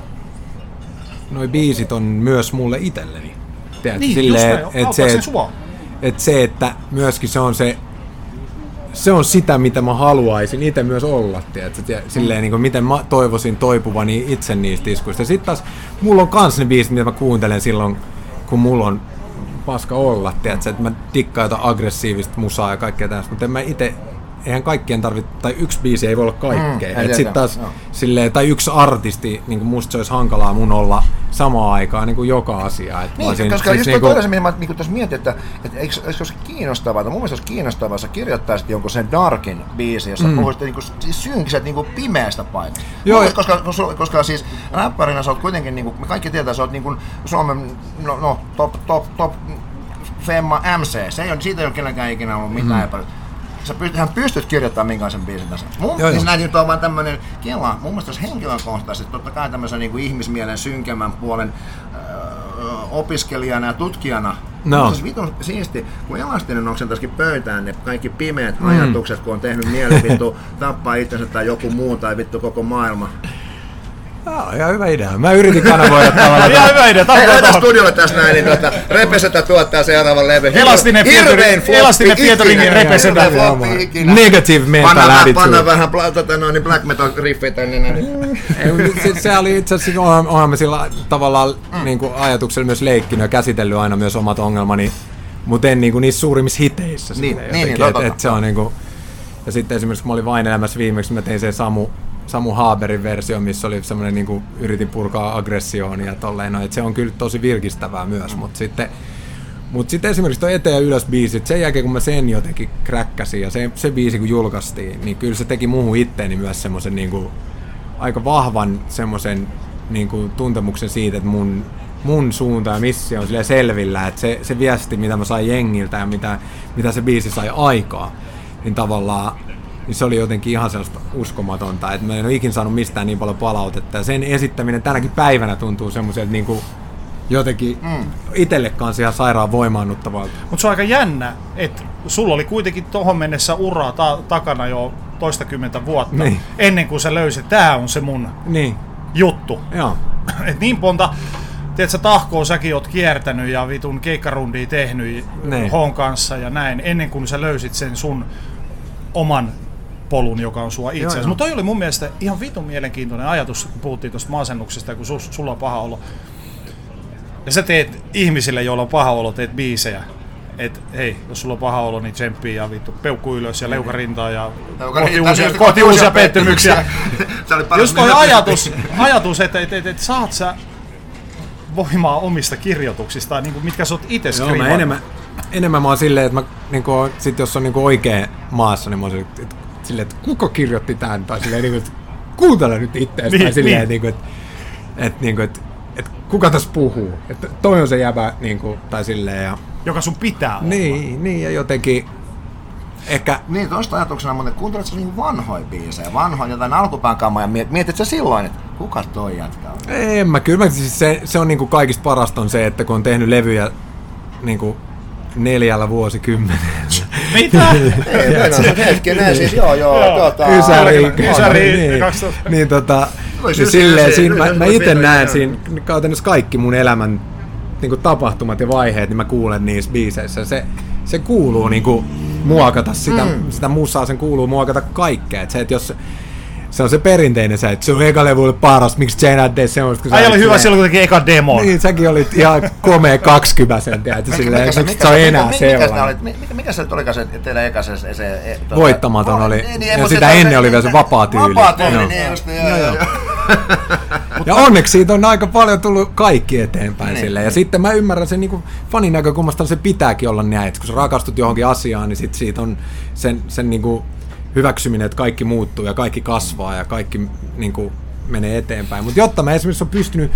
noi biisit on myös mulle itselleni. Tiedätkö, niin, silleen, just et se, et, et se, että myöskin se on se, se on sitä, mitä mä haluaisin itse myös olla, tiedätkö, silleen, niin kuin, miten mä toivoisin toipuvani itse niistä iskuista. Sitten taas mulla on kans ne biisit, mitä mä kuuntelen silloin, kun mulla on paska olla, tiedätkö, että mä dikkaan jotain aggressiivista musaa ja kaikkea tällaista, mutta en mä itse, eihän kaikkien tarvitse, tai yksi biisi ei voi olla kaikkea. Mm, sitten taas no. silleen, tai yksi artisti, niin kuin musta se olisi hankalaa mun olla samaan aikaan niin kuin joka asia. Että niin, olisin, koska siis just niin toi toinen, mitä mä niin tässä mietin, että, että eikö, eikö olisi kiinnostavaa, että mun mielestä olisi kiinnostavaa, että sä kirjoittaisit jonkun sen Darkin biisin, jossa mm. puhuisit niin kuin, siis synkiset niin kuin pimeästä paikasta. Joo, koska, koska, koska siis räppärinä sä oot kuitenkin, niin kuin, me kaikki tietää, sä oot niin kuin Suomen no, no, top, top, top femma M C. Se ei ole, siitä ei ole kenelläkään ikinä ollut mitään mm. epäilystä. Sä pystyt, pystyt kirjoittamaan minkälaisen biisin tässä. Mun mielestä näin nyt on vaan tämmönen kela, mun mielestä tässä henkilökohtaisesti, totta kai tämmöisen niin kuin ihmismielen synkemmän puolen öö, opiskelijana ja tutkijana. No. Siis vitun siisti, kun Elastinen noksentaisikin pöytään ne kaikki pimeät mm. ajatukset, kun on tehnyt mieli vittu tappaa itsensä tai joku muu tai vittu koko maailma. Joo, ihan hyvä idea. Mä yritin kanavoida tavallaan. Ihan hyvä idea. Laita studiolle tässä näin, niin tuota, Repesetä tuottaa seuraavan levy. Elastinen Pietoringin Repesetä. Negative mental attitude. Panna vähän tota, no, niin black metal riffeitä. Niin, se, se oli itse asiassa, onhan me sillä tavallaan mm. niin kuin ajatuksella myös leikkinyt ja käsitellyt aina myös omat ongelmani, mutta en niin kuin niissä suurimmissa hiteissä. Niin, niin, niin, et, et se on niin kuin, ja sitten esimerkiksi kun mä olin Vain elämässä viimeksi, mä tein sen Samu Samu Haaberin versio, missä oli semmoinen, niin kuin yritin purkaa aggressioon ja tolleen, no, että se on kyllä tosi virkistävää myös, mm. mutta sitten, mut sitten esimerkiksi tuo Eteen ja ylös biisit, sen jälkeen kun mä sen jotenkin kräkkäsin ja se, se biisi kun julkaistiin, niin kyllä se teki muuhun itteeni myös semmoisen niin kuin aika vahvan semmoisen niin kuin tuntemuksen siitä, että mun, mun suunta ja missio on selvillä, että se, se viesti, mitä mä sain jengiltä ja mitä, mitä se biisi sai aikaa, niin tavallaan niin se oli jotenkin ihan sellaista uskomatonta, että mä en ole ikin saanut mistään niin paljon palautetta. Ja sen esittäminen tänäkin päivänä tuntuu semmoiselta niin kuin jotenkin mm. itselle kanssa ihan sairaan voimaannuttavalta. Mutta se on aika jännä, että sulla oli kuitenkin tohon mennessä uraa ta- takana jo toistakymmentä vuotta, niin. ennen kuin sä löysit, että tää on se mun niin. juttu. Joo. Et niin monta, tiedätkö, tahkoa säkin oot kiertänyt ja vitun keikkarundia tehnyt niin. Hon kanssa ja näin, ennen kuin sä löysit sen sun oman polun, joka on sua itseäsi. Mutta toi oli mun mielestä ihan vitun mielenkiintoinen ajatus, kun puhuttiin tuosta masennuksesta, kun sus, sulla on paha olo. Ja sä teet ihmisille, joilla on paha olo, teet biisejä. Et hei, jos sulla on paha olo, niin tsemppii ja vittu peukku ylös ja leukarintaa ja kohti uusia, kohti uusia pettymyksiä. Just toi ajatus, ajatus että et, et, et saat sä voimaa omista kirjoituksista, niin kuin mitkä sä oot itse skriivannut. Enemmän, enemmän mä oon silleen, että mä, niin kuin, sit jos on niin kuin oikea maassa, niin mä oon silleen, että silleen, että kuka kirjoitti tämän, tai silleen, niin kuin, kuuntele nyt itseäsi. Niin, silleen, niin. Niin kuin, että et, niin et, et, kuka tässä puhuu? Että toi on se jäbä, niin kuin, tai silleen. Ja, joka sun pitää olla. niin, niin, ja jotenkin ehkä... Niin, tuosta ajatuksena, mutta kuunteletko niin vanhoja biisejä, vanhoja jotain alkupään kamoja, mietitkö silloin, että kuka toi jätkä on? En mä, kyllä mä, siis se, se on niin kuin kaikista parasta on se, että kun on tehnyt levyjä niin kuin neljällä vuosikymmenellä. Mitä? Ei, mennään hetkinen, siis joo, joo, tuota... Ysäri, Ysäri, niin, kaksitoista. niin tota, Olisi niin ysäri, silleen, ysäri, siinä, mä, ysäri, mä ysäri, itse ysäri, näen ysäri. siinä käytännössä kaikki mun elämän niin kuin tapahtumat ja vaiheet, niin mä kuulen niissä biiseissä. Se, se kuuluu niin kuin muokata sitä, mm. sitä musaa, sen kuuluu muokata kaikkea. Et se, et jos se on se perinteinen se, että se on eka levylle paras, miksi sä enää tee semmoista? Ai oli hyvä silloin, kun teki eka demon. Niin, säkin olit ihan komea kaksikymmentä sentin, että silleen, miksi se on enää sellainen. Mikä, mikä se olikaan se teillä eka se... se, se tuota, Voittamaton oli, niin, niin, ja sitä ennen oli vielä se vapaa tyyli. Vapaa tyyli, Joo. niin just, joo, Joo, joo. joo. Ja onneksi siitä on aika paljon tullut kaikki eteenpäin Niin. silleen. Ja sitten mä ymmärrän sen niin fanin näkökulmasta, se pitääkin olla näin, että kun sä rakastut johonkin asiaan, niin sit siitä on sen, sen niin kuin hyväksyminen, että kaikki muuttuu ja kaikki kasvaa ja kaikki niin kuin menee eteenpäin. Mutta jotta mä esimerkiksi on pystynyt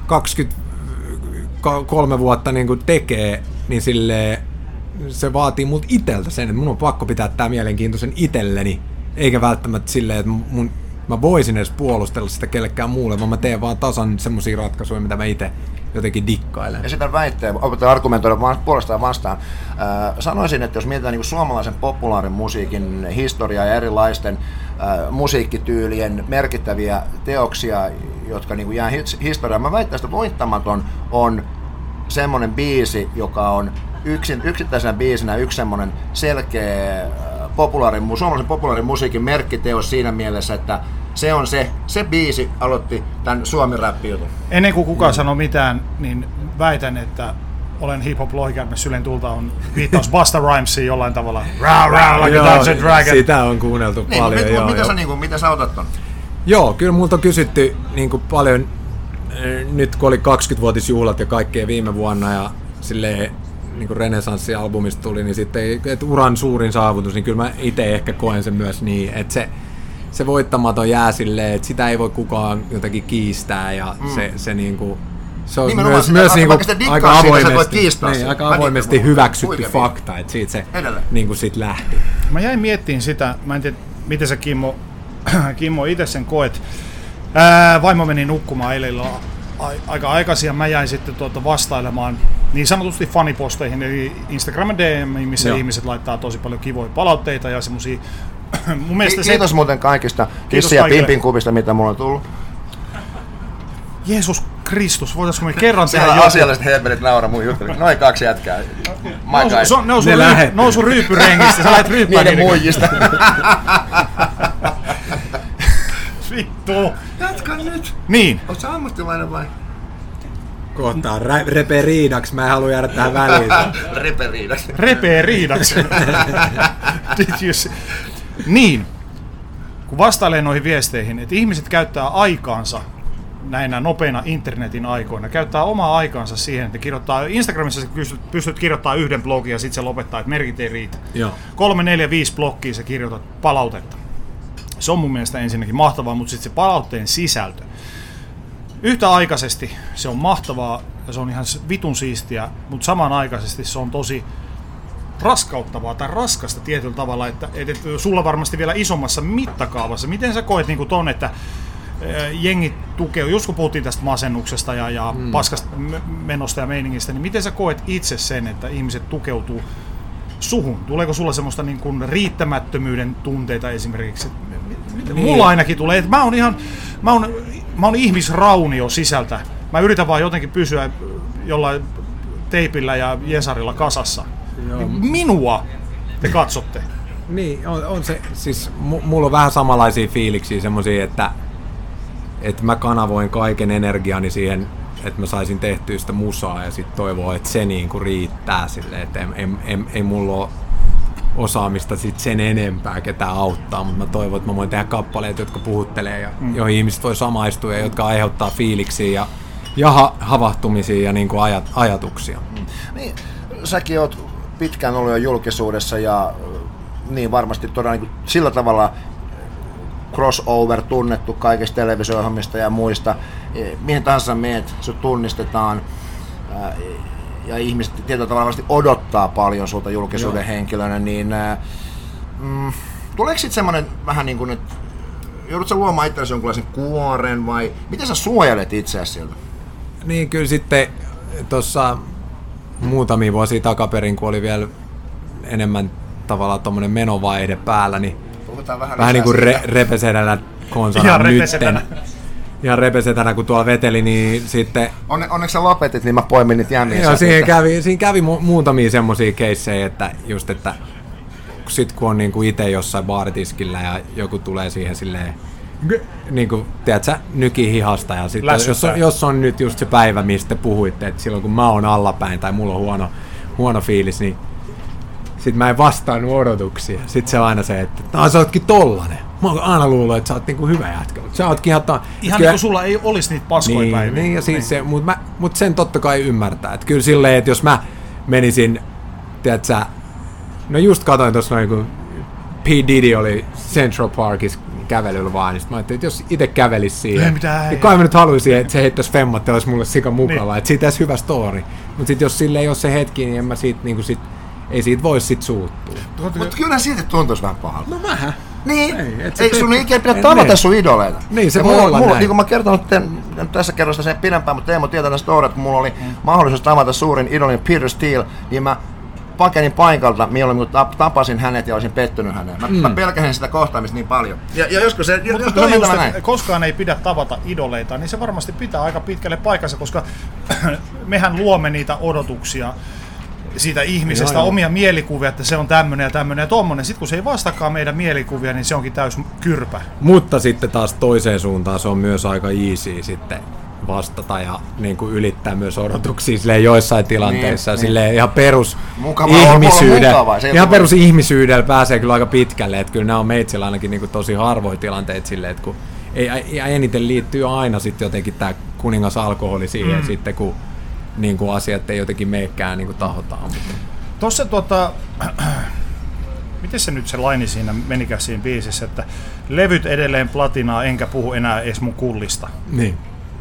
kaksikymmentäkolme vuotta niin kuin tekee, niin silleen, se vaatii multa iteltä sen, että mun on pakko pitää tää mielenkiintoisen itselleni, eikä välttämättä silleen, että mun, mä voisin edes puolustella sitä kellekään muulle, vaan mä teen vaan tasan semmosia ratkaisuja, mitä mä itse jotenkin dikkailen. Esitän väitteen, opetan argumentoida vaan puolestaan vastaan. Äh, sanoisin, että jos mietitään niin suomalaisen populaarin musiikin historiaa ja erilaisten äh, musiikkityylien merkittäviä teoksia, jotka niin kuin jää historiaan, mä väittäisin, että Voittamaton on semmoinen biisi, joka on yksin, yksittäisenä biisinä yksi semmoinen selkeä äh, populaarin, suomalaisen populaarin musiikin merkkiteos siinä mielessä, että se on se, se biisi aloitti tämän Suomi-räppi-jutun. Ennen kuin kukaan sanoo mitään, niin väitän, että olen hip-hop lohikärme sylen tulta on viittaus Busta Rhymesiin jollain tavalla. Rah, rah, like a Dungeon Dragon. Sitä on kuunneltu Niin, paljon. mit, joo, mitä, joo. sä, niin kuin, mitä sä otat ton? Joo, kyllä multa on kysytty niin kuin paljon, eh, nyt kun oli kaksikymmentävuotisjuhlat ja kaikkea viime vuonna ja silleen niin kuin Renesanssi-albumista tuli, niin sitten että uran suurin saavutus, niin kyllä mä itse ehkä koen sen myös niin, että se, se Voittamaton jää silleen, että sitä ei voi kukaan jotenkin kiistää ja mm. se, se niin kuin, se on Nimenomaan myös, sitä, myös niin kuin aika siitä, avoimesti, voit kiistää niin, sitä. aika Mä avoimesti niin, hyväksytty huikea fakta, että siitä se Edelleen. niin kuin sit lähti. Mä jäin miettimään sitä, mä en tiedä miten sä Kimmo, Kimmo itse sen koet. Ää, vaimo meni nukkumaan eilen a- aika aikaisin ja mä jäin sitten tuota vastailemaan niin sanotusti faniposteihin, eli Instagram D M, missä Joo. ihmiset laittaa tosi paljon kivoja palautteita ja semmosia. Mun mielestä Ki- kiitos se, muuten kaikista Kissi ja kaikille. Pimpin kuvista, mitä mulla on tullut. Jeesus Kristus, voitaisko me kerran tehdä Siellä joku? asialliset hemmelit naura mun juttuja. Noin kaksi jätkää. Nousu, se on- nousu, Ne ryy, lähet. nousu ryypyrengistä, sä lähet ryyppään Niiden muijista. Vittu. Jatka nyt. Niin, Oot sä ammattilainen vai? Kohtaa rä- repe riidaksi, mä en halua jäädä tähän väliin. Reperiidas. repee riidaksi. Did you see? Niin, kun vastailee noihin viesteihin, että ihmiset käyttää aikaansa näinä nopeina internetin aikoina, käyttää omaa aikaansa siihen, että kirjoittaa, Instagramissa sä pystyt, pystyt kirjoittamaan yhden blogin ja sitten se lopettaa, että merkit ei riitä. Joo. Kolme, neljä, viisi blokkia sä kirjoitat palautetta. Se on mun mielestä ensinnäkin mahtavaa, mutta sitten se palautteen sisältö. Yhtäaikaisesti se on mahtavaa ja se on ihan vitun siistiä, mutta samanaikaisesti se on tosi raskauttavaa tai raskasta tietyllä tavalla, että, että sulla varmasti vielä isommassa mittakaavassa. Miten sä koet niin ton, että jengi tukee, just kun puhuttiin tästä masennuksesta ja, ja mm. paskasta menosta ja meiningistä, niin miten sä koet itse sen, että ihmiset tukeutuu suhun? Tuleeko sulla semmoista niin kuin riittämättömyyden tunteita esimerkiksi? Niin. Mulla ainakin tulee, että mä oon ihan, mä oon, mä oon ihmisraunio sisältä. Mä yritän vaan jotenkin pysyä jollain teipillä ja jesarilla kasassa. Joo. Minua te katsotte. Niin, on, on se, siis m- mulla on vähän samanlaisia fiiliksiä, semmosia, että, että mä kanavoin kaiken energiani siihen, että mä saisin tehtyä sitä musaa ja sit toivoo, että se niinku riittää silleen, että ei, ei, ei, ei mulla ole osaamista sit sen enempää ketään auttaa, mutta mä toivon, että mä voin tehdä kappaleita, jotka puhuttelee ja mm. joihin ihmiset voi samaistua ja jotka aiheuttaa fiiliksiä ja, ja ha- havahtumisia ja niinku ajat, ajatuksia. Mm. Niin, säkin oot pitkään ollut jo julkisuudessa ja niin varmasti todella niin kuin sillä tavalla crossover, tunnettu kaikista televisio-ohjelmista ja muista. Mihin tahansa meet, sut tunnistetaan. Ja ihmiset tietyllä tavalla varmasti odottaa paljon sulta julkisuuden Joo. henkilönä, niin mm, tuleeko sitten semmoinen vähän niin kuin, että joudut sä luomaan itsellesi jonkunlaisen kuoren vai miten sä suojelet itseäsi sieltä? Niin kyllä sitten tuossa muutamia vuosia takaperin, kun oli vielä enemmän tavallaan tommonen menovaihde päällä, niin vähän, vähän niin kuin re- repesedänä konsana nytten. Ihan repesetänä, kun tuolla veteli, niin sitten... Onne, onneksi sä lopetit, niin mä poimin niitä jämiä. Joo, siinä kävi, siinä kävi mu- muutamia semmosia keissejä, että just, että sit kun on niinku ite jossain baaritiskillä ja joku tulee siihen silleen, niinku, tiedät sä, nyki hihasta ja sit jos on, jos on nyt just se päivä, mistä puhuitte, että silloin kun mä oon allapäin tai mulla on huono, huono fiilis, niin sit mä en vastannut odotuksia. Sit se on aina se, että sä ootkin tollanen. Mä oon aina luullut, että sä oot niinku hyvä jätkä. Sä ootkin ihan... Ta- ihan kyllä... niin kuin sulla ei olisi niitä paskoja niin, päiviä. Niin, ja siis niin. se, mut, mä, mut sen totta kai ymmärtää. Että kyllä silleen, että jos mä menisin, tiedät sä, no just katoin tossa noin, kun P. Diddy oli Central Parkissa kävelyllä vaan, niin sit mä ajattelin, että jos ite kävelis siihen, niin kai mä nyt haluaisin, että se heittäisi femmat ja olisi mulle sika mukavaa, niin. Että siitä olisi hyvä story. Mut sit jos sille ei ole se hetki, niin en mä siitä niinku sit, ei siitä voi sit suuttua. Mutta kyllä siitä tuntuisi vähän pahalta. No vähän. Niin, ei, eikö sun ikinä pidä tavata sun idoleita? Niin, se ja voi mulla, olla mulla, näin. niin kuin mä kertonut ten, tässä kerrosta sen pidempään, mutta Teemu tietää näistä storia, että mulla oli mm. mahdollisuus tavata suurin idolin Peter Steele, niin mä pakenin paikalta, milloin kun tapasin hänet ja olisin pettynyt häneen. Mä, mm. mä pelkäsin sitä kohtaamista niin paljon. Ja, ja joskus se, mutta joskus se just, näin. Koskaan ei pidä tavata idoleita, niin se varmasti pitää aika pitkälle paikkansa, koska mehän luomme niitä odotuksia siitä ihmisestä, joo, omia joo. mielikuvia, että se on tämmönen ja tämmönen ja tommonen. Sitten kun se ei vastakaan meidän mielikuvia, niin se onkin täys kyrpä. Mutta sitten taas toiseen suuntaan se on myös aika easy sitten vastata ja niin kuin ylittää myös odotuksia silleen joissain tilanteissa. Niin, silleen niin. Ihan perus ihmisyydellä, ihan perus ihmisyydellä pääsee kyllä aika pitkälle. Että kyllä nämä on meitsillä ainakin niin kuin tosi harvoja tilanteita silleen, että kun ei, ja eniten liittyy aina sitten jotenkin tämä kuningas alkoholi siihen mm. sitten, kun niin kuin asiat ei jotenkin meekään niin kuin tahotaan. Mutta. Tuossa tuota, miten se nyt se laini siinä menikäs siinä biisissä, että levyt edelleen platinaa, enkä puhu enää edes mun kullista. Niin.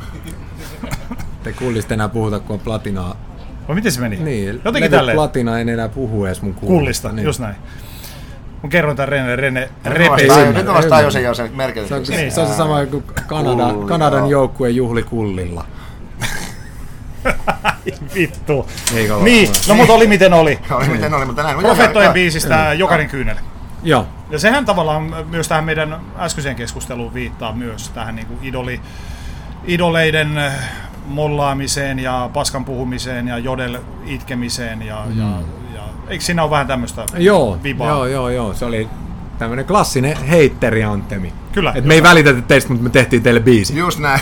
Te kullista enää puhuta, kun on platinaa. Vai miten se meni? Niin, jotenkin levyt platinaa en enää puhu edes mun kullista. Kullista, niin. Just näin. Mä kerron tämän Rene, Rene repesi. Nyt on vasta tajusin jo sen merkitys. Se, niin. se on se sama kuin Kanada, Kanadan joukkueen juhli kullilla. Vittu. Eikö niin, no mutta oli miten oli. oli miten oli, mutta näin. Profeettojen biisistä Jokainen kyynel. Joo. Ja sehän tavallaan myös tähän meidän äskeiseen keskusteluun viittaa myös tähän niin kuin idoli, idoleiden mollaamiseen ja paskan puhumiseen ja jodel itkemiseen ja, mm. ja, ja eikö siinä ole vähän tämmöistä vibaa? Joo, joo, joo. Se oli tämmönen klassinen heitteri-antemi. Kyllä. Et me ei välitetä teistä, mutta me tehtiin teille biisi. Just näin.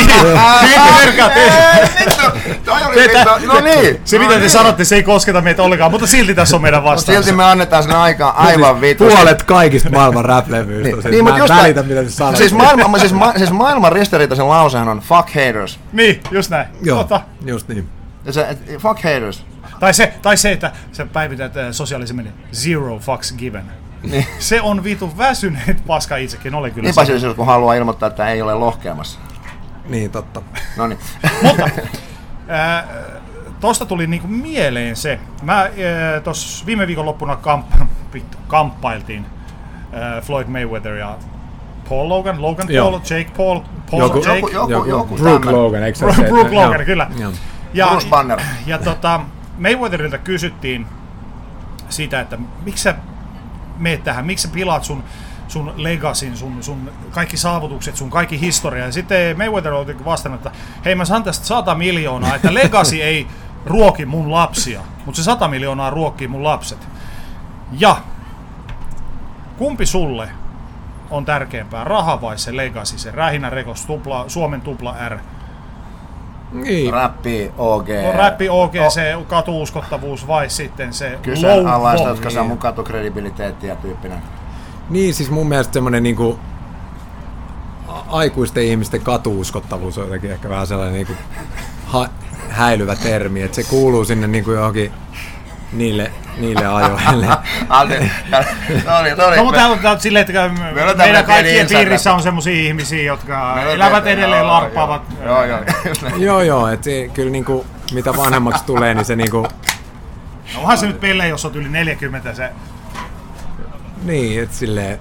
No niin. Se mitä te sanotte, se ei kosketa meitä ollenkaan, mutta silti tässä on meidän vastaus. Silti me annetaan sen aikaan aivan vittu. Puolet kaikista maailman rap-levyistä. Niin, mutta just välitä, mitä te sanotte. Siis maailman, siis, ma, siis maailman ristiriitaisen lausehan on fuck haters. Niin, just näin. Joo, Ota. just niin. Ja se, et, fuck haters. Tai se, tai se, että sä päivität sosiaalisen zero fucks given. Niin. Se on vitu väsyneet paska itsekin, oli kyllä. Niinpä siis, kun haluaa ilmoittaa, että ei ole lohkeamassa. Niin, totta. Noniin. Mutta äh, tosta tuli niinku mieleen se. Mä äh, tossa viime viikonloppuna kamp, kamppailtiin äh, Floyd Mayweather ja Paul Logan, Logan Joo. Paul, Jake Paul, Paul joku, Jake. Joku, joku, joku, joku Brooke Logan, eikö se Brooke, se? Brooke Logan, kyllä. Joo. Ja, Bruce Banner. ja tota, Mayweatherilta kysyttiin siitä, että miksi sä meet tähän, miksi sä pilaat sun, sun legacyn, sun, sun kaikki saavutukset, sun kaikki historia. Ja sitten Mayweather on vastannut, että hei, mä saan tästä sata miljoonaa, että legacy ei ruoki mun lapsia, mutta se sata miljoonaa ruokkii mun lapset. Ja kumpi sulle on tärkeämpää, raha vai se legacy, se rähinä rekos, tupla, Suomen tupla R? Niin. Rappi O G. No, rappi O G, oh. Se katuuskottavuus vai sitten se kyseenalaista, jotka saa mun katukredibiliteettiä tyyppinä. Niin, siis mun mielestä semmonen niinku aikuisten ihmisten katuuskottavuus on jotenkin ehkä vähän sellainen niinku ha- häilyvä termi, että se kuuluu sinne niinku johonkin niille, niille ajoille. no niin, no niin. No mutta tämä on silleen, että me meidän kaikkien piirissä on semmoisia ihmisiä, jotka elävät edelleen larppaavat. Joo, joo. Joo, joo, että kyllä niinku, mitä vanhemmaksi tulee, niin se niinku... No onhan se nyt pelle, jos on yli neljäkymmentä se... Niin, että silleen...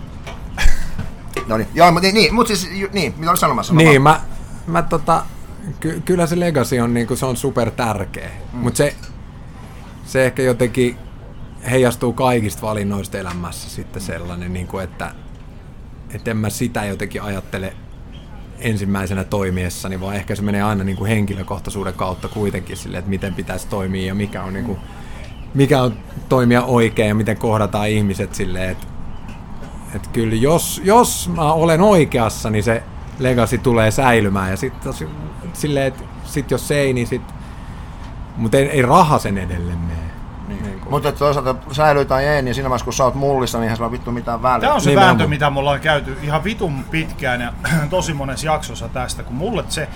No niin, joo, mutta niin, mut siis, niin, mitä olet sanomassa? Niin, mä, mä tota... Ky- kyllä se legacy on, niinku, se on super tärkeä, mm. mutta se, se ehkä jotenkin heijastuu kaikista valinnoista elämässä sitten sellainen, niinku, että et en mä sitä jotenkin ajattele ensimmäisenä toimiessani, vaan ehkä se menee aina niinku henkilökohtaisuuden kautta kuitenkin sille, että miten pitäisi toimia ja mikä on, niinku, mikä on toimia oikein ja miten kohdataan ihmiset silleen, että et kyllä jos, jos mä olen oikeassa, niin se legacy tulee säilymään ja sitten silleen, että sit jos se ei, niin sit, mutta ei, ei raha sen edelleen mene. Niin. Niin mutta toisaalta säilyy tai ei, niin siinä vaiheessa kun sä oot mullissa, niin eihän sulla vittu mitään väliä. Tämä on se Nimenomaan. vääntö, mitä me ollaan käyty ihan vitun pitkään ja tosi monessa jaksossa tästä, kun mulle se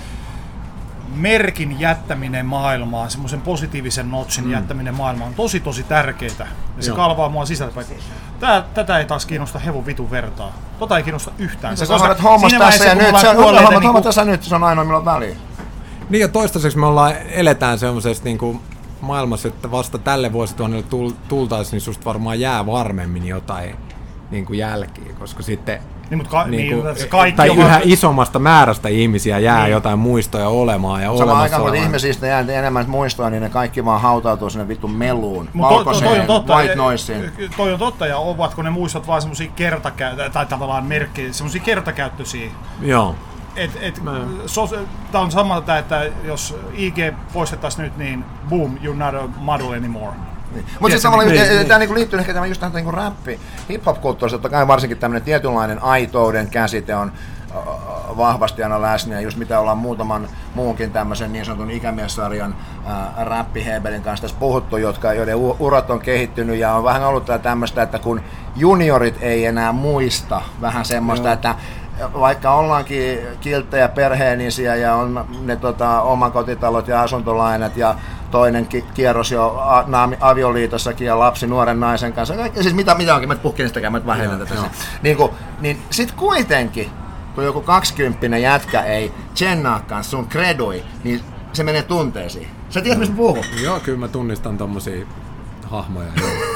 merkin jättäminen maailmaan, semmoisen positiivisen notchin mm. jättäminen maailmaan on tosi tosi tärkeää. Ja se Joo. kalvaa mua sisältäpäin. Tää, tätä ei taas kiinnosta hevon vitun vertaa. Tota ei kiinnosta yhtään. Se, koska hommas tässä ja nyt, se on hommat niin tässä nyt, se on ainoa milloin väliä. Niin ja toistaiseksi me ollaan, eletään semmoisessa niin maailmassa, että vasta tälle vuosituhannelle tultaisiin, niin susta varmaan jää varmemmin jotain niin kuin jälkiä, koska sitten niin, mutta ka- niin kuin, niin, kaikki tai ovat... yhä isommasta määrästä ihmisiä jää niin. jotain muistoja olemaan ja samaan aikaan kun olemaan. ihmisistä jää enemmän muistoa, niin ne kaikki vaan hautautuu sinne vittu meluun, valkoiseen, to, to, to, white noiseen. Toi on totta, ja ovatko ne muistot vaan semmosia kertakäyttöisiä, tai tavallaan merkkejä, semmosia kertakäyttöisiä. Joo. Et, et, so, tää on samalta, että jos I G poistettaisiin nyt, niin boom, you're not a model anymore. Niin. Mutta sitten samalla niin, niin. Tämä niinku liittyy ehkä just tähän niinku räppi, hip-hop-kulttuurissa, totta kai varsinkin tämmöinen tietynlainen aitouden käsite on uh, vahvasti aina läsnä, ja just mitä ollaan muutaman muunkin tämmöisen niin sanotun ikämiessarjan uh, räppihebelin kanssa tässä puhuttu, jotka, joiden urat on kehittynyt, ja on vähän ollut tämmöistä, että kun juniorit ei enää muista vähän semmoista, Joo. että vaikka ollaankin kilttejä perheenisiä ja on ne tota, omakotitalot ja asuntolainat ja toinen ki- kierros jo a- naami- avioliitossakin ja lapsi nuoren naisen kanssa. Ja siis mitä, mitä onkin, mä puhkin niistäkään, mä vähennän tätä. Niin, kun, niin sit kuitenkin, kun joku kaksikymppinen jätkä ei tsennaakaan sun kredui, niin se menee tunteisiin. Sä tiedät, mistä mä puhun? Joo, kyllä mä tunnistan tommosia hahmoja.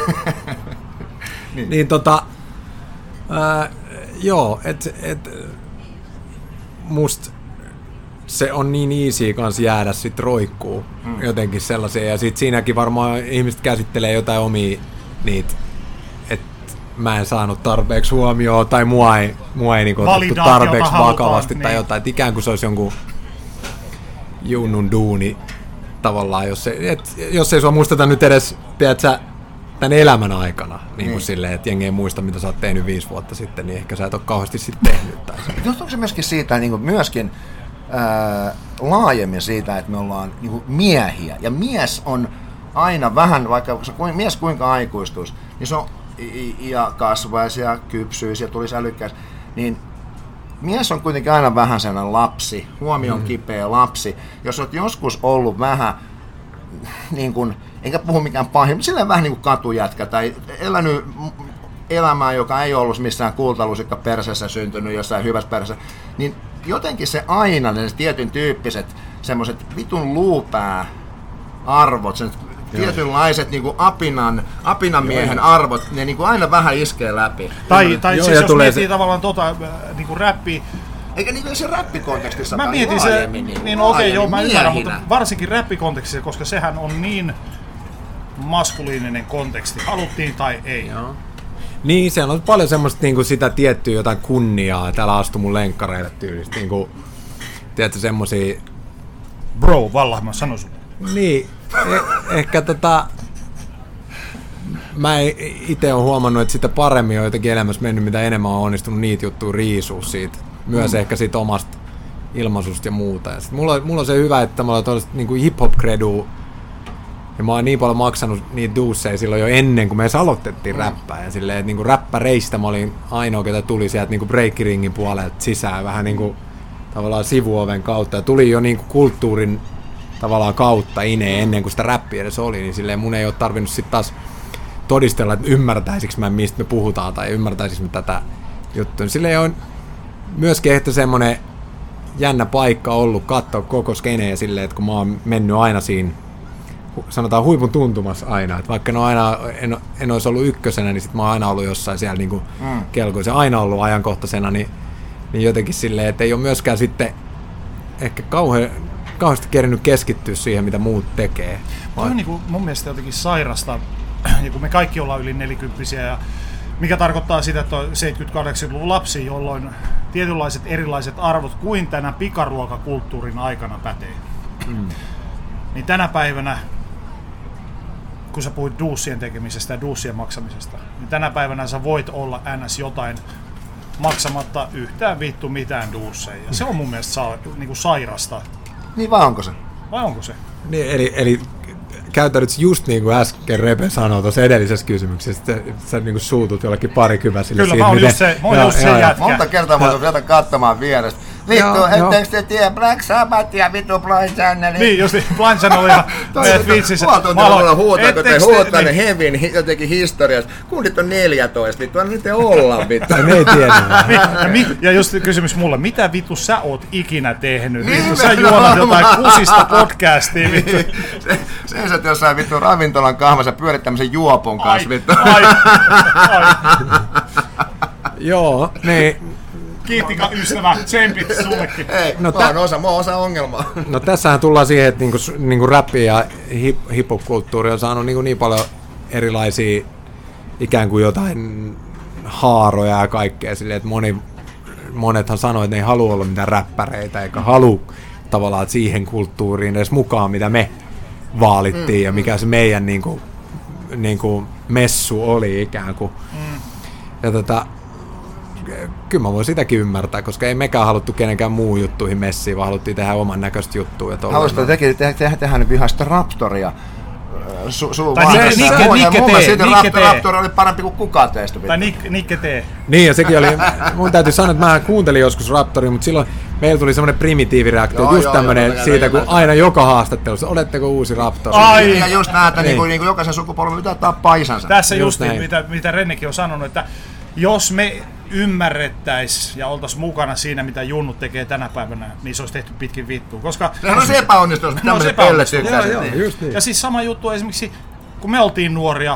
niin. niin tota... Ää, Joo, että et, musta se on niin easy kans jäädä sit roikkuu mm. jotenkin sellaisia, ja sit siinäkin varmaan ihmiset käsittelee jotain omia niitä, että mä en saanut tarpeeksi huomioon tai mua ei, mua ei niinku otettu tarpeeksi vakavasti tai niin. jotain, että ikään kuin se olisi jonkun junnun duuni tavallaan, jos, se, et, jos ei sua muisteta nyt edes, tiedätkö, tämän elämän aikana, niin kuin niin. silleen, että jengi ei muista, mitä sä oot tehnyt viisi vuotta sitten, niin ehkä sä et ole kauheasti sitten tehnyt. Tai johtuuko se myöskin siitä, niin kuin myöskin ää, laajemmin siitä, että me ollaan niin kuin miehiä, ja mies on aina vähän, vaikka se, mies kuinka aikuistuisi, niin se on ja kasvaisi ja kypsyisi ja tulisi älykkääksi, niin mies on kuitenkin aina vähän sellainen lapsi, huomion mm. kipeä lapsi. Jos olet joskus ollut vähän, niin kuin, enkä puhu mikään pahin, mutta silleen vähän niin kuin katujätkä tai elänyt elämää, joka ei ollut missään kultalusikka perseessä syntynyt jossain hyvässä perseessä, niin jotenkin se aina, ne tietyn tyyppiset semmoiset vitun luupää arvot, sen tietynlaiset niin kuin apinan, apinamiehen joo, arvot, ne niin kuin aina vähän iskee läpi. Tai, tai joo, siis jos miettii se tavallaan tota, niin kuin räppi... Eikä niin se räppikontekstissa mä mietin se, laajemmin, niin, niin okei, okay, joo, mä ymmärrän, mutta varsinkin räppikontekstissa, koska sehän on niin maskuliininen konteksti, haluttiin tai ei. Joo. Niin, siellä on paljon semmoista niin kuin sitä tiettyä jotain kunniaa, täällä astu mun lenkkareille tyylistä, niin kuin, tiedätkö, semmosia... Bro, vallah, mä sanon sulle. Niin, eh, ehkä tota... Mä itse olen huomannut, että sitä paremmin on jotenkin elämässä mennyt, mitä enemmän on onnistunut niitä juttuja riisua siitä. Myös mm. ehkä siitä omasta ilmaisusta ja muuta. Ja mulla, mulla on se hyvä, että mulla on tuollaista niin hip-hop-credua. Ja mä oon niin paljon maksanut niitä duusseja silloin jo ennen, kuin me edes aloitettiin mm. räppää. Ja silleen, että niin räppäreistä mä olin ainoa, ketä tuli sieltä niin breikkiringin puolelta sisään. Vähän niin kuin tavallaan sivuoven kautta. Ja tuli jo niin kulttuurin tavallaan kautta ineen ennen kuin sitä räppiä edes oli, niin silleen mun ei ole tarvinnut sitten taas todistella, että ymmärtäisikö mä, mistä me puhutaan, tai ymmärtäisikö mä tätä juttua. Silleen on myöskin ehkä semmoinen jännä paikka ollut katsoa koko skeneä silleen, että kun mä oon mennyt aina siinä, sanotaan huipun tuntumassa aina, että vaikka en, aina, en, en olisi ollut ykkösenä, niin sit mä oon aina ollut jossain siellä niin kuin mm. kelkoissa, aina ollut ajankohtaisena, niin, niin jotenkin silleen, että ei ole myöskään sitten ehkä kauhean, kauheasti kerinyt keskittyä siihen, mitä muut tekee. Toi on niin kuin mun mielestä jotenkin sairasta, ja kun me kaikki ollaan yli nelikymppisiä, ja mikä tarkoittaa sitä, että on seitsemänkymmentä-kahdeksankymmentäluvun lapsia, jolloin tietynlaiset erilaiset arvot kuin tänä pikaruokakulttuurin aikana pätee. Mm. Niin tänä päivänä, kun sä puhuit duussien tekemisestä ja duussien maksamisesta, niin tänä päivänä sä voit olla ns. Jotain maksamatta yhtään vittu mitään duusseja. Ja se on mun mielestä sa- niinku sairasta. Niin vai onko se? Vai onko se? Niin, eli, eli käytänyt just niin kuin äsken Repe sanoi tuossa edellisessä kysymyksessä, että sä niin kuin suutut jollekin parikyväsille. Kyllä, mä oon just se, mä oon just se jätkä. Monta kertaa mä oon sieltä katsomaan vierestä. Vittu, etteikö te tiedä Black Sabbath ja vittu Blind Channel? Niin, just Blind Channel ja viitsissä. Puoli tuntia mulla huutaa, kun te huutaa ne Hevin jotenkin historiasta. Kundit on neljätoista, vittu, anna nyt olla, vittu. Me ei tiedä. Ja just kysymys mulle, mitä vittu sä oot ikinä tehnyt? Vittu, sä juonat jotain kusista podcastia, vittu. Seisät jossain vittu ravintolan kahvassa pyörit tämmösen juopon kanssa, vittu. Ai, ai. Joo, niin. Kiittika ystävä, tsempit sullekin. Ei, no mä oon osa, mä oon osa ongelmaa. No tässähän tullaan siihen, että niinku, niinku räppi ja hip, hip-hop-kulttuuri on saanut niinku niin paljon erilaisia ikään kuin jotain haaroja ja kaikkea silleen, että moni, monethan sanoo, että ne ei halua olla mitään räppäreitä eikä halua tavallaan siihen kulttuuriin edes mukaan, mitä me vaalittiin mm, ja mikä se meidän niinku, niinku messu oli ikään kuin. Mm. Ja tota, kyllä mä voin sitäkin ymmärtää, koska ei mekään haluttu kenenkään muun juttuihin messiin, vaan haluttiin tehdä oman näköistä juttua. Haluaisitte tehdä, tehdä, tehdä, tehdä nyt vihaista Raptoria. Su, su tai Nikke, Nikke, Nikke Mun mielestä Raptor, Raptor oli parempi kuin kukaan teistä. Tai Nikke, Nikke T. Niin, ja sekin oli, mun täytyy sanoa, että mä kuuntelin joskus Raptoria, mutta silloin meillä tuli semmoinen primitiivireaktio, joo, just tämmöinen siitä, kun aina joka haastattelussa, oletteko uusi Raptor? Ai. Ja just näitä, niin. niin, niin kuin jokaisen sukupolven pitää tappaa isänsä. Tässä just, just mitä, mitä Rennekin on sanonut, että jos me ymmärrettäisiin ja oltaisiin mukana siinä, mitä junnut tekee tänä päivänä, niin se olisi tehty pitkin vittua. Koska sehän on se epäonnistunut, että tämmöiset pelle tykkäiset. Niin. Ja siis sama juttu esimerkiksi, kun me oltiin nuoria,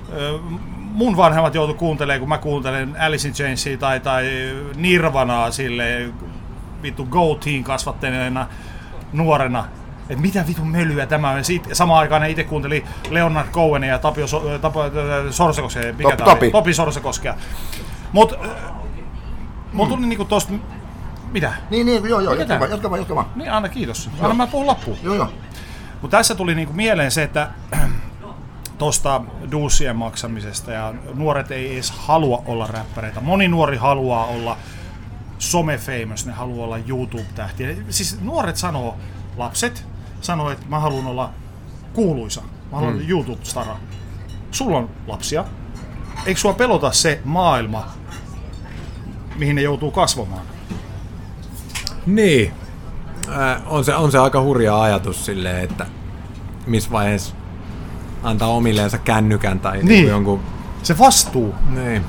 mun vanhemmat joutu kuuntelemaan, kun mä kuuntelen Alice in Chainsia tai, tai Nirvanaa silleen vittu goateen kasvatteneena nuorena. Että mitä vitun mölyä tämä on. Samaan aikaan ne itse kuunteli Leonard Cohenia ja Tapio so, Tapio Sorsakoskea. Mikä Top, Topi. Topi Sorsakoskea. Mut, mm. mut tuli niinku tosta, mitä? Niin, niin, joo, joo, jatka vaan, jatka vaan, jatka vaan. Niin, anna kiitos. Anna mä puhun loppuun. Joo, joo. Mut tässä tuli niinku mieleen se, että tosta duussien maksamisesta ja nuoret ei edes halua olla räppäreitä. Moni nuori haluaa olla some-famous, ne haluaa olla YouTube-tähtiä. Siis nuoret sanoo, lapset sanoo, että mä haluan olla kuuluisa, mä haluan olla mm. YouTube-stara. Sulla on lapsia. Eikö sua pelota se maailma, mihin ne joutuu kasvamaan? Niin. Äh, on, se, on se aika hurja ajatus silleen, että missä vaiheessa antaa omilleensa kännykän tai niin. jonkun... Se vastuu. Niin.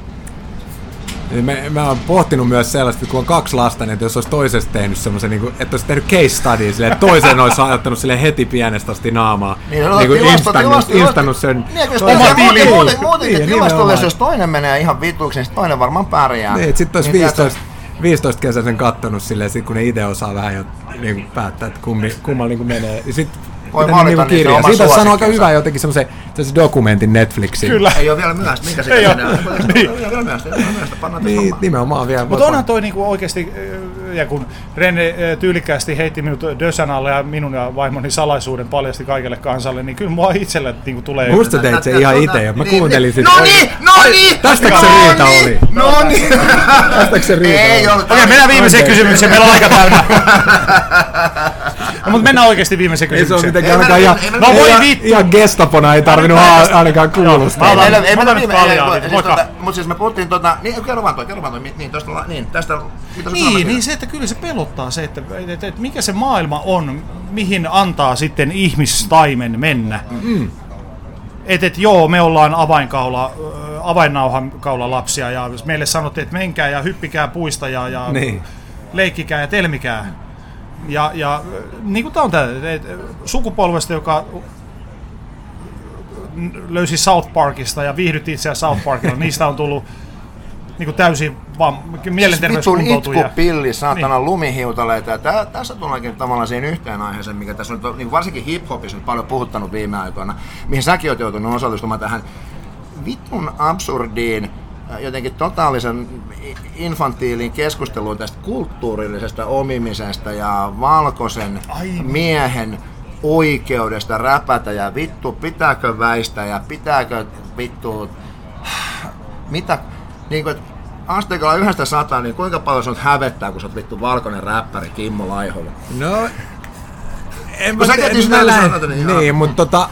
Mä, mä oon pohtinut myös sellaista, kun on kaksi lasta, niin että jos olisi toisesta tehnyt semmoisen, niin kuin, että olisi tehnyt case study, silleen, että toisen olisi ajattanut sille heti pienestä asti naamaa. Niin, niin kuin instannut, instannut sen. Oma tiili. Muutenkin tilastollisessa, jos toinen menee ihan vituiksi, niin toinen varmaan pärjää. Niin, sitten olisi viisitoista, viisitoista kesäisen kattonut silleen, sit kun ne itse osaa vähän jo niin päättää, että kummi, kummalla niin niin voi valita niin se oma siitä sanoo aika hyvä jotenkin semmoisen dokumentin Netflixiin. Kyllä. Ei ole vielä myöhäistä, minkä se ei mennään. Ei ole vielä myöhäistä, ei ole myöhäistä, pannaan niin, hommaa. Nimenomaan vielä. Mutta onhan toi niinku oikeasti, ja kun Renne tyylikkäästi heitti minut Dösän alle ja minun ja vaimoni salaisuuden paljasti kaikelle kansalle, niin kyllä mua itselle niinku tulee... Musta teit se ihan ite, ja mä kuuntelin sitä. No niin, no niin! Tästäkö se riita oli? No niin! Tästäkö se riita oli? Okei, mennään viimeiseen kysymykseen, meillä on aika täynnä. No, mutta mennään oikeasti viimeiseen kysymykseen. Ei se ole mitenkään ainakaan ihan, no voi vittu. Ihan gestapona ei tarvinnut ainakaan kuulustaa. Ei mennä viime, mutta siis me puhuttiin tota, niin kerro vaan toi, kerro vaan toi, niin tästä, niin tästä, mitä sä niin, niin se, että kyllä se pelottaa se, että, että, että mikä se maailma on, mihin antaa sitten ihmistaimen mennä. Mm. Että et, joo, me ollaan avainkaula, avainnauhankaula lapsia ja meille sanottiin, että menkää ja hyppikää puista ja, ja niin. leikkikää ja telmikää. Ja, ja niin kuin tämä on tämä sukupolvesta, joka löysi South Parkista ja viihdytti itseään South Parkilla, niistä on tullut niin kuin täysin vaan mielenterveyskuntoutujia. Vitun itkupilli, saatana niin. Lumihiutaleita. Tää, tässä tullaankin tavallaan siihen yhteen aiheeseen, mikä tässä on niin varsinkin hip-hopissa nyt paljon puhuttanut viime aikoina, mihin säkin oot joutunut osallistumaan tähän vitun absurdiin, jotenkin totaalisen infantiiliin keskusteluun tästä kulttuurillisesta omimisesta ja valkoisen Aivan. miehen oikeudesta räpätä ja vittu, pitääkö väistää ja pitääkö vittu, mitä, niin kuin, asteikolla yhdestä sataa, niin kuinka paljon sinut hävettää, kun sä oot vittu valkoinen räppäri Kimmo Laiholla? No, en mä, en, en mä lähe, niin, niin mutta tota,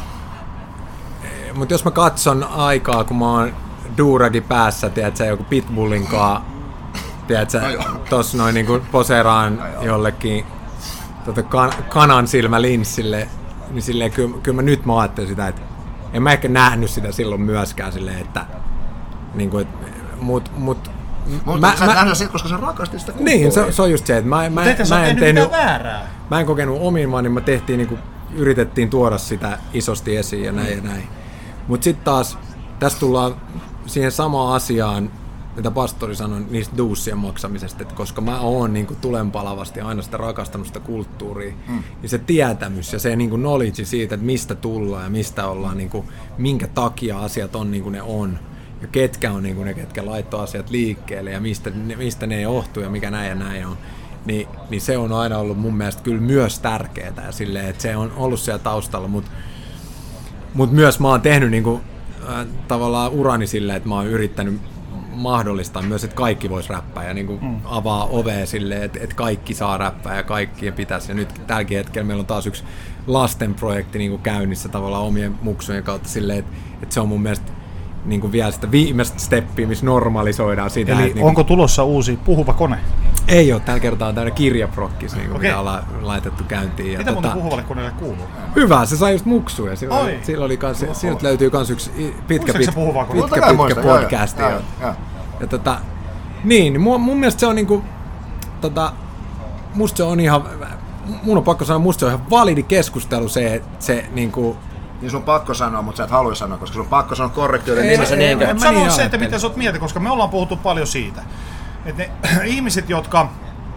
mut jos mä katson aikaa, kun mä oon duuragi päässä, tiedätkö, joku Pitbullinkaan, tiedätkö, tossa noin niinku poseeraan jollekin tota kan, kanan silmälinssille, niin silleen kyllä, kyllä mä nyt mä ajattelin sitä, että en mä ehkä nähnyt sitä silloin myöskään silleen, että niinku, et, mut, mut Mutta mä, sä et nähnyt siitä, koska sä rakastit sitä kulttuuria. Niin, se, se on just se, että mä, mä, mä, en tehnyt, mä en kokenut omiin, vaan niin mä tehtiin, niinku, yritettiin tuoda sitä isosti esiin ja näin mm. ja näin. Mut sit taas, tässä tullaan siihen samaan asiaan, mitä pastori sanoi niistä duussien maksamisesta, että koska mä oon niin kuin tulenpalavasti aina sitä rakastanut sitä kulttuuria, mm. niin se tietämys ja se niin kuin knowledge siitä, että mistä tullaan ja mistä ollaan, niin kuin, minkä takia asiat on niin kuin ne on, ja ketkä on niin kuin ne, ketkä laittoi asiat liikkeelle ja mistä ne, mistä ne johtuu ja mikä näin ja näin on, niin, niin se on aina ollut mun mielestä kyllä myös tärkeää ja silleen, että se on ollut siellä taustalla, mutta mut myös mä oon tehnyt niin kuin, äh, tavallaan urani silleen, että mä oon yrittänyt mahdollistaa myös, että kaikki vois räppää ja niin kuin mm. avaa ovea silleen, että, että kaikki saa räppää ja kaikkien pitäisi. Ja nyt tälläkin hetkellä meillä on taas yksi lastenprojekti niin kuin käynnissä tavallaan omien muksujen kautta silleen, että, että se on mun mielestä niin kuin vielä sitä viimeistä steppiä, missä normalisoidaan sitä. Eli että, onko niin kuin, tulossa uusi puhuva kone? Ei ole, tällä kertaa on tämmöinen kirjaprokkis, niin kuin okay. mitä ollaan laitettu käyntiin. Mitä tota, muuten puhuvalle koneelle kuuluu? Hyvä, se sai just muksuja. Silloin, silloin oli kans, siltä löytyy myös yksi pitkä, pitkä, pitkä, pitkä podcasti. Ja, ja. Ja tota, niin, mun, mun mielestä se on niinku, tota, musta se on ihan, mun on pakko sanoa, musta se on ihan validi keskustelu se, se niinku. Niin sun on pakko sanoa, mutta sä et halua sanoa, koska sun on pakko sanoa korrektiuden nimessä niin. Mutta sano niin se, että mitä sä oot mieltä, koska me ollaan puhuttu paljon siitä, että ne ihmiset, jotka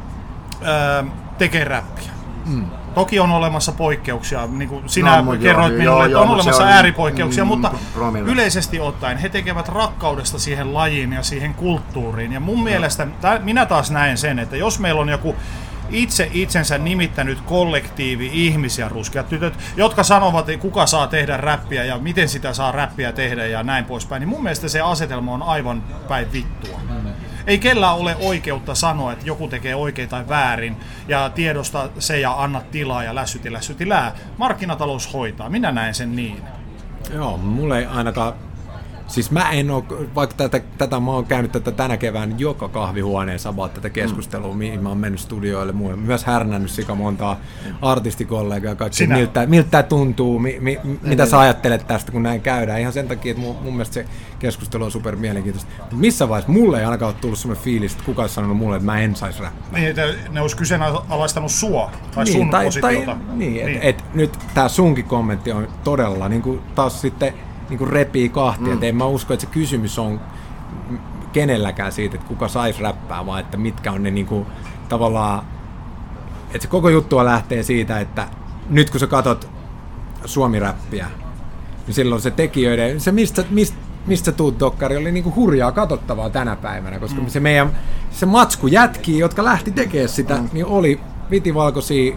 öö, tekee räppiä, mm. toki on olemassa poikkeuksia, niin kuin sinä no, kerroit joo, minulle, joo, että on joo, olemassa on, ääripoikkeuksia, mm, mutta promille. Yleisesti ottaen he tekevät rakkaudesta siihen lajiin ja siihen kulttuuriin. Ja mun no. mielestä, tää, minä taas näen sen, että jos meillä on joku itse itsensä nimittänyt kollektiivi ihmisiä, ruskeat tytöt, jotka sanovat, että kuka saa tehdä räppiä ja miten sitä saa räppiä tehdä ja näin poispäin, niin mun mielestä se asetelma on aivan päin vittua. Mm. Ei kellään ole oikeutta sanoa, että joku tekee oikein tai väärin ja tiedosta se ja anna tilaa ja lässyti lässyti lää. Markkinatalous hoitaa. Minä näen sen niin. Joo, mulle ei ainakaan. Siis mä en oo, vaikka tätä, tätä mä oon käynyt tätä tänä kevään joka kahvihuoneessa about tätä keskustelua, mm. mihin mä oon mennyt studioille, mä oon myös härnännyt sika montaa mm. artistikollegaa, kaikki, miltä, miltä tää tuntuu, mi, mi, mm. mitä sä ajattelet tästä, kun näin käydään. Ihan sen takia, että mun, mun mielestä se keskustelu on super mielenkiintoista. Mutta missä vaiheessa mulle ei ainakaan ole tullut semmoinen fiilis, että kukaan olisi sanonut mulle, että mä en sais räppää. Niin, että ne olisi kyseenalaistanut sua tai niin, sun tai, positiota. Tai, niin, niin. että et, nyt tää sunkin kommentti on todella niin kuin taas sitten niin repii kahtia, mm. en mä usko, että se kysymys on kenelläkään siitä, että kuka saisi räppää, vaan että mitkä on ne niin kuin, tavallaan, että se koko juttua lähtee siitä, että nyt kun sä katot Suomi-räppiä, niin silloin se tekijöiden, se mistä, mistä, mistä tuut dokkari, oli niin kuin hurjaa katsottavaa tänä päivänä, koska mm. se meidän, se matsku jätkii, jotka lähti tekemään sitä, mm. niin oli vitivalkoisia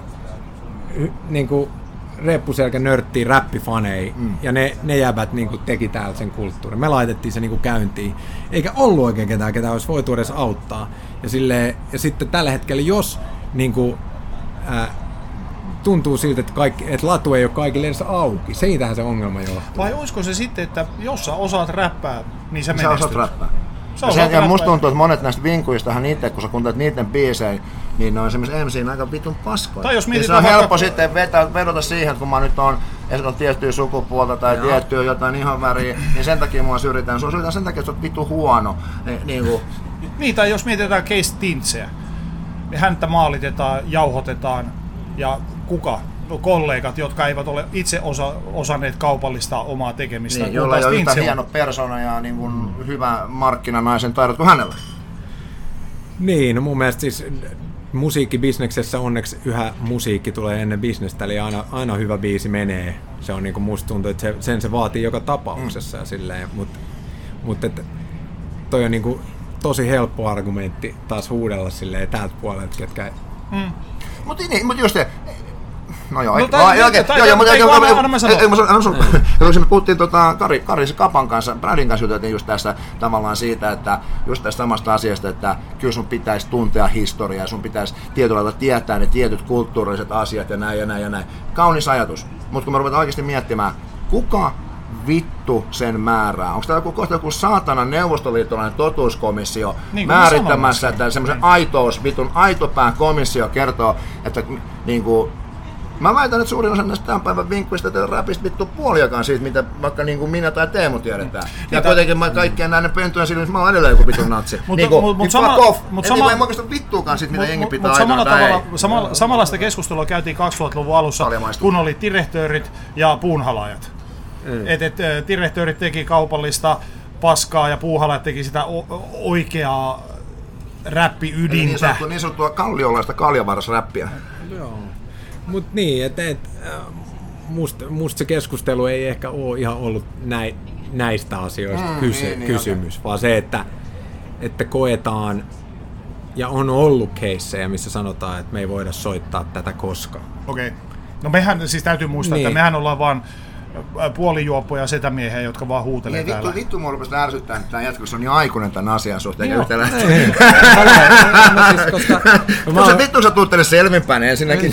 niin kuin reppuselkä nörttiin räppifanei, mm. ja ne, ne jäbät niin teki täällä sen kulttuurin. Me laitettiin se niin käyntiin, eikä ollut oikein ketään, ketä olisi voitu edes auttaa. Ja, silleen, ja sitten tällä hetkellä, jos niin kuin, ää, tuntuu siltä, että, kaikki, että latu ei ole kaikille edes auki. Siitähän se ongelma johtuu. Vai olisiko se sitten, että jos sä osaat räppää, niin sä menestyt? Sä osaat räppää. Ja, sen, ja musta tuntuu, että monet näistä vinkuistahan itse, kun sä kuuntelet niiden biisejä, niin ne on esimerkiksi M C:n aika vitun paskoja. Tai jos niin se on helppo vaikka... sitten vetä, vedota siihen, että kun mä nyt on, on tiettyä sukupuolta tai Joo. tiettyä jotain ihan väriä, niin sen takia mua syrjitään. Sua syrjitään sen takia, että sä oot vittu huono. Ni, niin, kuin... niin, tai jos mietitään Case Tintseä, niin häntä maalitetaan, jauhotetaan ja kuka? No, kollegat, jotka eivät ole itse osa, osanneet kaupallistaa omaa tekemistä. Niin, jolla ei ole yhtä hieno persona ja niin kuin mm. hyvä markkinanaisen taidot kuin hänellä. Niin, no mun mielestä siis musiikkibisneksessä onneksi yhä musiikki tulee ennen bisnestä, eli aina, aina hyvä biisi menee. Se on niin kuin musta tuntuu, että se, sen se vaatii joka tapauksessa. Mm. Silleen, mutta mut, toi on niin kuin tosi helppo argumentti taas huudella silleen tältä puolelta, ketkä... Mm. Mutta niin, mut just se... No joo, no, tai, joo, tai, joo, joo, mutta anna mä sanon. Kun me puhuttiin tota, Kari, Kari Kapan kanssa, Bradin kanssa juteltiin just tässä tavallaan siitä, että just tästä samasta asiasta, että kyllä sun pitäisi tuntea historiaa, sun pitäisi tietyllä tavalla tietää ne tietyt kulttuuriset asiat ja näin ja näin ja näin. Kaunis ajatus, mutta kun me ruvetaan oikeasti miettimään, kuka vittu sen määrää? Onko tämä joku, kohta joku saatana neuvostoliittolainen totuuskomissio niin, määrittämässä, että semmoisen aitous, vitun aitopään komissio kertoo, että niin kuin, mä väitän, että suurin osa näistä tämän päivän vinkkuista ei räpistä vittu puoliakaan siitä, mitä vaikka niin kuin minä tai Teemu tiedetään. Mm. Ja kuitenkin mä kaikkien näiden pönttyjen silmissä mä oon edelleen joku vitun natsi. Mutta niin mut, mut sama, mut sama, ei oikeastaan vittuukaan siitä, mitä mut, jengi pitää aitoa. Tavalla, samalla, samanlaista keskustelua käytiin kaksituhattaluvun alussa, kun oli direhtöörit ja puunhalajat. Mm. Et, et, direhtöörit teki kaupallista paskaa ja puuhalajat teki sitä o- oikeaa räppiydintä. Eli niin sanottua, niin sanottua kalliolaista kaljavarasräppiä. Joo. Mut niin, että et, musta must se keskustelu ei ehkä ole ihan ollut näi, näistä asioista mm, kysy, niin, kysymys, niin, vaan se, että, että koetaan, ja on ollut keissejä, missä sanotaan, että me ei voida soittaa tätä koskaan. Okei. Okay. No mehän, siis täytyy muistaa, niin. että mehän ollaan vaan puolijuoppoja setämiehiä, jotka vaan huutelee niin, täällä. Vittu, vittu mua rupesi ärsyttää, että tämä jatkossa on niin aikuinen tämän asian suhteen, eikä yhtä lähtö. Kun se vittu sä tuut tänne selvinpäin ensinnäkin.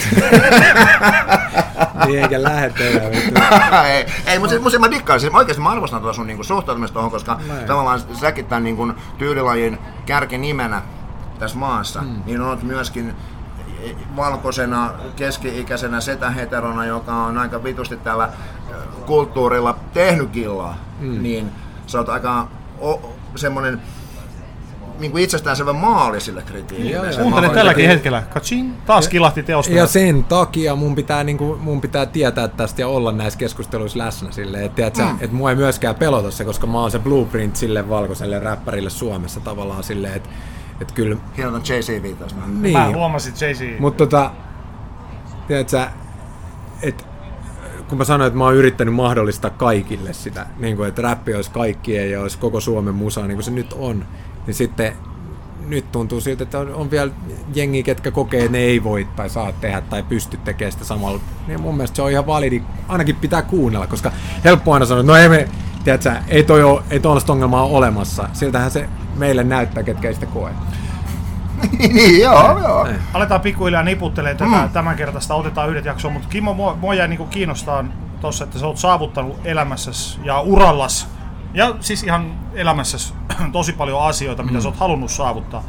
Niin eikä lähde tehdä. ei, ei mutta siis, mä dikkaan. Siis, oikeasti mä arvostan tuota sun niinku, suhtautumista tuohon, koska Näin. tavallaan säkin tämän niinku, tyylilajin kärkinimenä tässä maassa, mm. niin olet myöskin valkoisena, keski-ikäisenä setäheterona, joka on aika vitusti tällä kulttuurilla tehnyt killaa, mm. niin sä oot aika o- semmonen niin itsestäänselvä maali sille kritiikille. Kuuntelen tälläkin hetkellä. Kaching, taas kilahti teosta. Ja sen takia mun pitää, niin kuin, mun pitää tietää tästä ja olla näissä keskusteluissa läsnä silleen, että et mm. et mua ei myöskään pelota se, koska mä oon se blueprint sille valkoiselle räppärille Suomessa tavallaan silleen, että et kyllä... Hieno on Jay-Z viitaus. Niin. Mä huomasin Jay-Z. Mutta tota, tiedätkö, että kun mä sanoin, että mä oon yrittänyt mahdollistaa kaikille sitä, niin kuin, että räppi olisi kaikkien ja olisi koko Suomen musa, niin kuin se nyt on, niin sitten nyt tuntuu siltä, että on, on vielä jengi, ketkä kokee, että ne ei voi tai saa tehdä tai pysty tekemään sitä samalla. Niin mun mielestä se on ihan validi, ainakin pitää kuunnella, koska helppo aina sanoa, että no ei me, tiedätkö, ei toi ole, ei tollaista ongelmaa ole olemassa. Siltähän se meille näyttää, ketkä ei sitä koe. Niin, joo, joo. Aletaan pikkuhiljaa niputtelemaan tätä mm. tämänkertaista, otetaan yhdet jaksoa, mutta Kimmo, mua, mua jäi niinku kiinnostaa tossa, että sä oot saavuttanut elämässäsi ja urallas, ja siis ihan elämässäsi tosi paljon asioita, mitä mm. sä oot halunnut saavuttaa.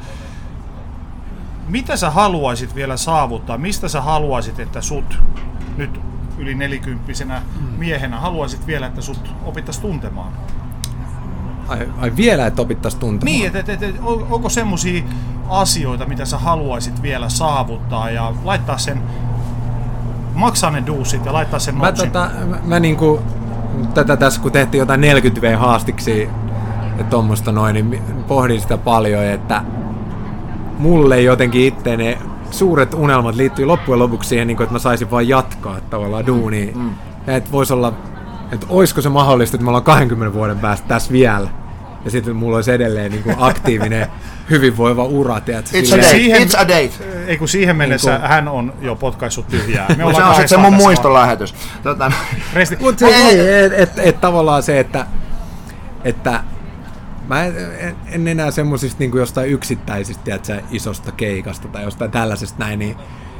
Mitä sä haluaisit vielä saavuttaa? Mistä sä haluaisit, että sut nyt yli nelikymppisenä mm. miehenä haluaisit vielä, että sut opittaisi tuntemaan? Ai, ai vielä, että opittaisi tuntemaan? Niin, että et, et, on, onko semmosia asioita, mitä sä haluaisit vielä saavuttaa ja laittaa sen, maksaa ne duusit ja laittaa sen notsin? Mä, tota, mä, mä niinku, tätä tässä kun tehtiin jotain neljäkymmentä vuotta haastiksi ja tommoista noin, niin pohdin sitä paljon, että mulle jotenkin itse ne suuret unelmat liittyy loppujen lopuksi siihen, että mä saisin vaan jatkaa tavallaan duunia. Mm. Ja että vois olla, että olisiko se mahdollista, että me ollaan kahdenkymmenen vuoden päästä tässä vielä. Ja sitten mulla olisi edelleen niin kuin aktiivinen, hyvinvoiva ura. Tiedätkö, It's, a date. Siihen, It's a date. Ei kun siihen mennessä niin kun... hän on jo potkaissut tyhjää. Me se on sitten se mun muistolähetys. Tota... Mutta ei, että et, et, tavallaan se, että, että mä en, en enää semmosista niin kuin jostain yksittäisistä tiedätkö, isosta keikasta tai jostain tällaisesta näin, niin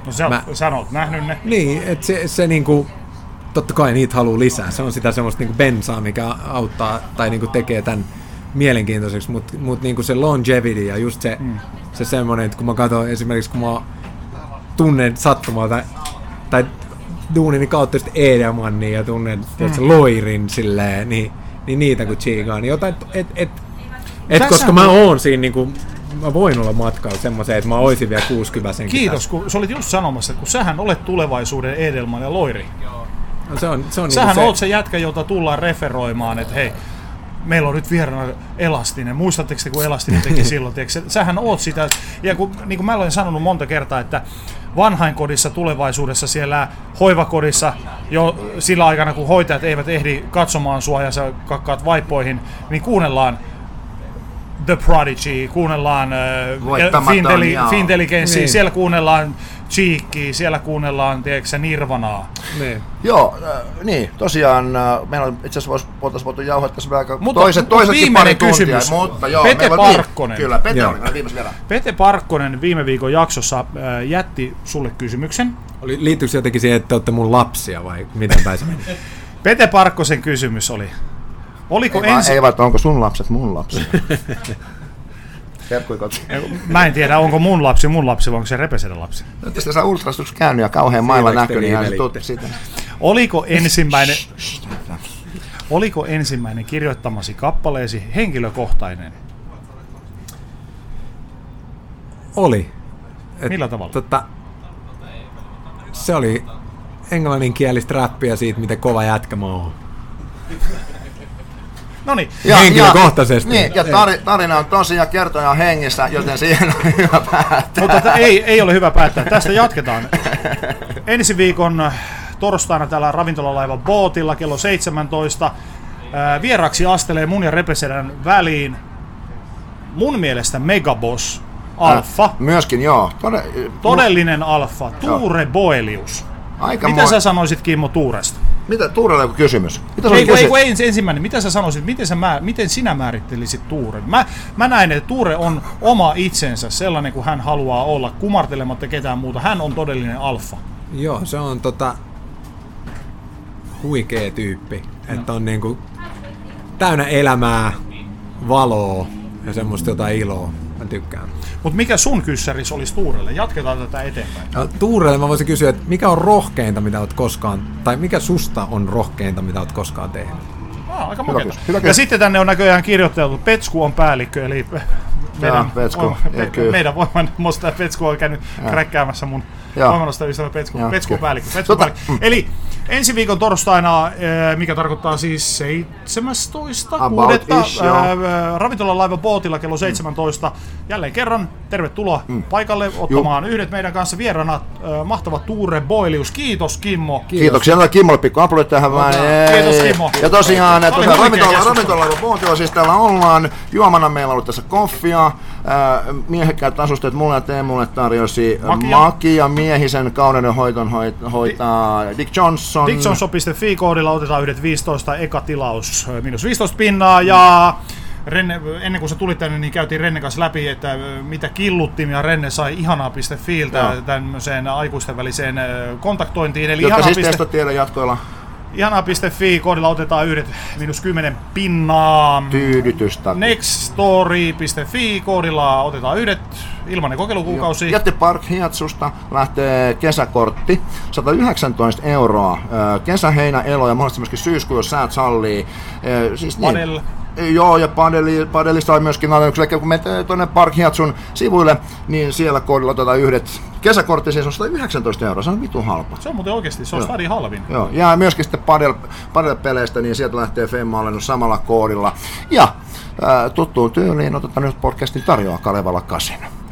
No sä, mä, sä oot nähnyt ne. Niin, että se, se niinku, totta kai niitä haluaa lisää. Se on sitä semmoista niinku bensaa, mikä auttaa tai niinku tekee tämän mielenkiintoiseksi, mutta mut niinku se longevity ja just se, mm. se semmoinen, että kun mä katson esimerkiksi, kun mä tunnen sattumalta tai duunini kautta just Edelmannia ja tunnen mm. Loirin silleen, niin, niin niitä kun chiikaa, niin jotain, et, et, et koska mä oon siinä niinku, mä voin olla matkalla semmoiseen, että mä oisin vielä kuusikymmentäsenkin. Kiitos, kun sä olit just sanomassa, että kun sähän olet tulevaisuuden Edelman ja Loiri. No se on, se on sähän niinku oot se jätkä, jota tullaan referoimaan, että hei, meillä on nyt vieraana Elastinen. Muistatteko te, kun Elastinen teki silloin? Tiedätkö? Sähän oot sitä. Ja kun, niin kuin mä olen sanonut monta kertaa, että vanhainkodissa tulevaisuudessa siellä hoivakodissa jo sillä aikana, kun hoitajat eivät ehdi katsomaan sua ja sä kakkaat vaippoihin, niin kuunnellaan The Prodigy, kuunnellaan uh, Fintelligenssiä, niin. Siellä kuunnellaan Cheekkiä, siellä kuunnellaan, tiedätkö, Nirvanaa. Niin. Joo, äh, niin, tosiaan äh, meillä on itse asiassa voitaisiin voitu jauhaa tässä vähän mutta, toiset, mutta toisetkin pari tuntia, kysymys. Mutta joo, Pete Parkkonen. Kyllä, Pete joo. oli viimeisen verran. Pete Parkkonen viime viikon jaksossa äh, jätti sulle kysymyksen. Oli, liittyykö se jotenkin siihen, että te olette mun lapsia vai miten päin se meni? Pete Parkkosen kysymys oli, oliko ei ensi... Ei vaan, onko sun lapset mun lapsia? Mä en tiedä, onko mun lapsi mun lapsi vai onko se Repeseden lapsi. Tästä sä ultrastuksi käynyt ja kauhean mailla näkyy, niin ihan sitä. Oliko ensimmäinen, oliko ensimmäinen kirjoittamasi kappaleesi henkilökohtainen? Oli. Et, Millä tavalla? Tota, se oli englanninkielistä räppiä siitä, miten kova jätkä mä oon. Noniin. Ja, henkilökohtaisesti. Ja, niin, ja tarina on tosiaan kertoja hengissä, joten siihen on hyvä päättää. Mutta ei, ei ole hyvä päättää. Tästä jatketaan. Ensi viikon torstaina täällä ravintolalaiva Boatilla kello seitsemäntoista. Vieraksi astelee mun ja Repesedän väliin mun mielestä Megaboss Alfa. Äh, myöskin joo. Tode- Todellinen Alfa. Tuure Boelius. Aika Mitä moi... sä sanoisit, Kimmo, Tuuresta? Mitä Tuurelle joku kysymys? Mitä ei, ei, ei, ens, ensimmäinen. Mitä sä sanoisit, miten, sä mä, miten sinä määrittelisit Tuuren? Mä, mä näen, että Tuure on oma itsensä, sellainen kuin hän haluaa olla, kumartelematta ketään muuta. Hän on todellinen alfa. Joo, se on tota huikea tyyppi. No. Että on niinku täynnä elämää, valoa ja semmoista jotain iloa. Mä tykkään. Mutta mikä sun kyssäris olisi Tuurelle? Jatketaan tätä eteenpäin. No, Tuurelle mä voisin kysyä, että mikä on rohkeinta, mitä oot koskaan, tai mikä susta on rohkeinta, mitä oot koskaan tehnyt? Ah, aika makeata. Ja sitten tänne on näköjään kirjoitettu, että Petsku on päällikkö, eli meidän, Petsku, me, meidän voimannostaja Petsku on käynyt kräkkäämässä mun voimannostaja ystävä Petsku. Petsku on päällikkö. Petsku tota, päällikkö. Eli ensi viikon torstaina, mikä tarkoittaa siis seitsemästoista kuudetta ravintolan laiva Boatilla kello seitsemäntoista. Jälleen kerran tervetuloa mm. paikalle ottamaan Juh. yhdet meidän kanssa vieraana mahtava Tuure Boelius. Kiitos Kimmo. Kiitos. Kiitoksia. Antaa Kimmolle pikku aplodit tähän vähän. Kiitos Kimmo. Ja tosiaan ravintolan laiva Boatilla siis täällä ollaan. Juomana meillä on ollut tässä koffia. Miehekkäät asusteet mulle ja Teemulle tarjosi Makia. Makia miehisen kauden hoiton hoitaa Dick Johnson. dick johnson piste fi koodilla otetaan yhdet viisitoista, eka tilaus miinus viisitoista pinnaa ja Renne, ennen kuin sä tulit tänne, niin käytiin Rennen kanssa läpi, että mitä killuttimia Renne sai ihanaa piste fiiltä tämmöiseen aikuisten väliseen kontaktointiin. Eli jotka siis testattiin teidän jatkoilla. ihanaa piste fi koodilla otetaan yhdet miinus kymmenen pinnaa. Tyydytystä. nextstory piste fi koodilla otetaan yhdet ilmainen kokeilukuukausi. Jätte Park Hiatsusta lähtee kesäkortti, sata yhdeksäntoista euroa. Kesä, heinä, elo ja mahdollisesti myöskin syyskuu, jos säät sallii. Siis niin. Padel. Joo, ja padeli, padelista on myöskin, kun menet tuonne Park Hiatsun sivuille, niin siellä koodilla otetaan yhdet. Kesäkortti siis on sata yhdeksäntoista euroa, se on vitun halpa. Se on muuten oikeasti, se on stadin halvin. Joo, ja myöskin sitten padel, padel-peleistä, niin sieltä lähtee Femma-alennus samalla koodilla. Ja ää, tuttuun tyyliin otetaan nyt podcastin tarjoaa Kalevala Kasino.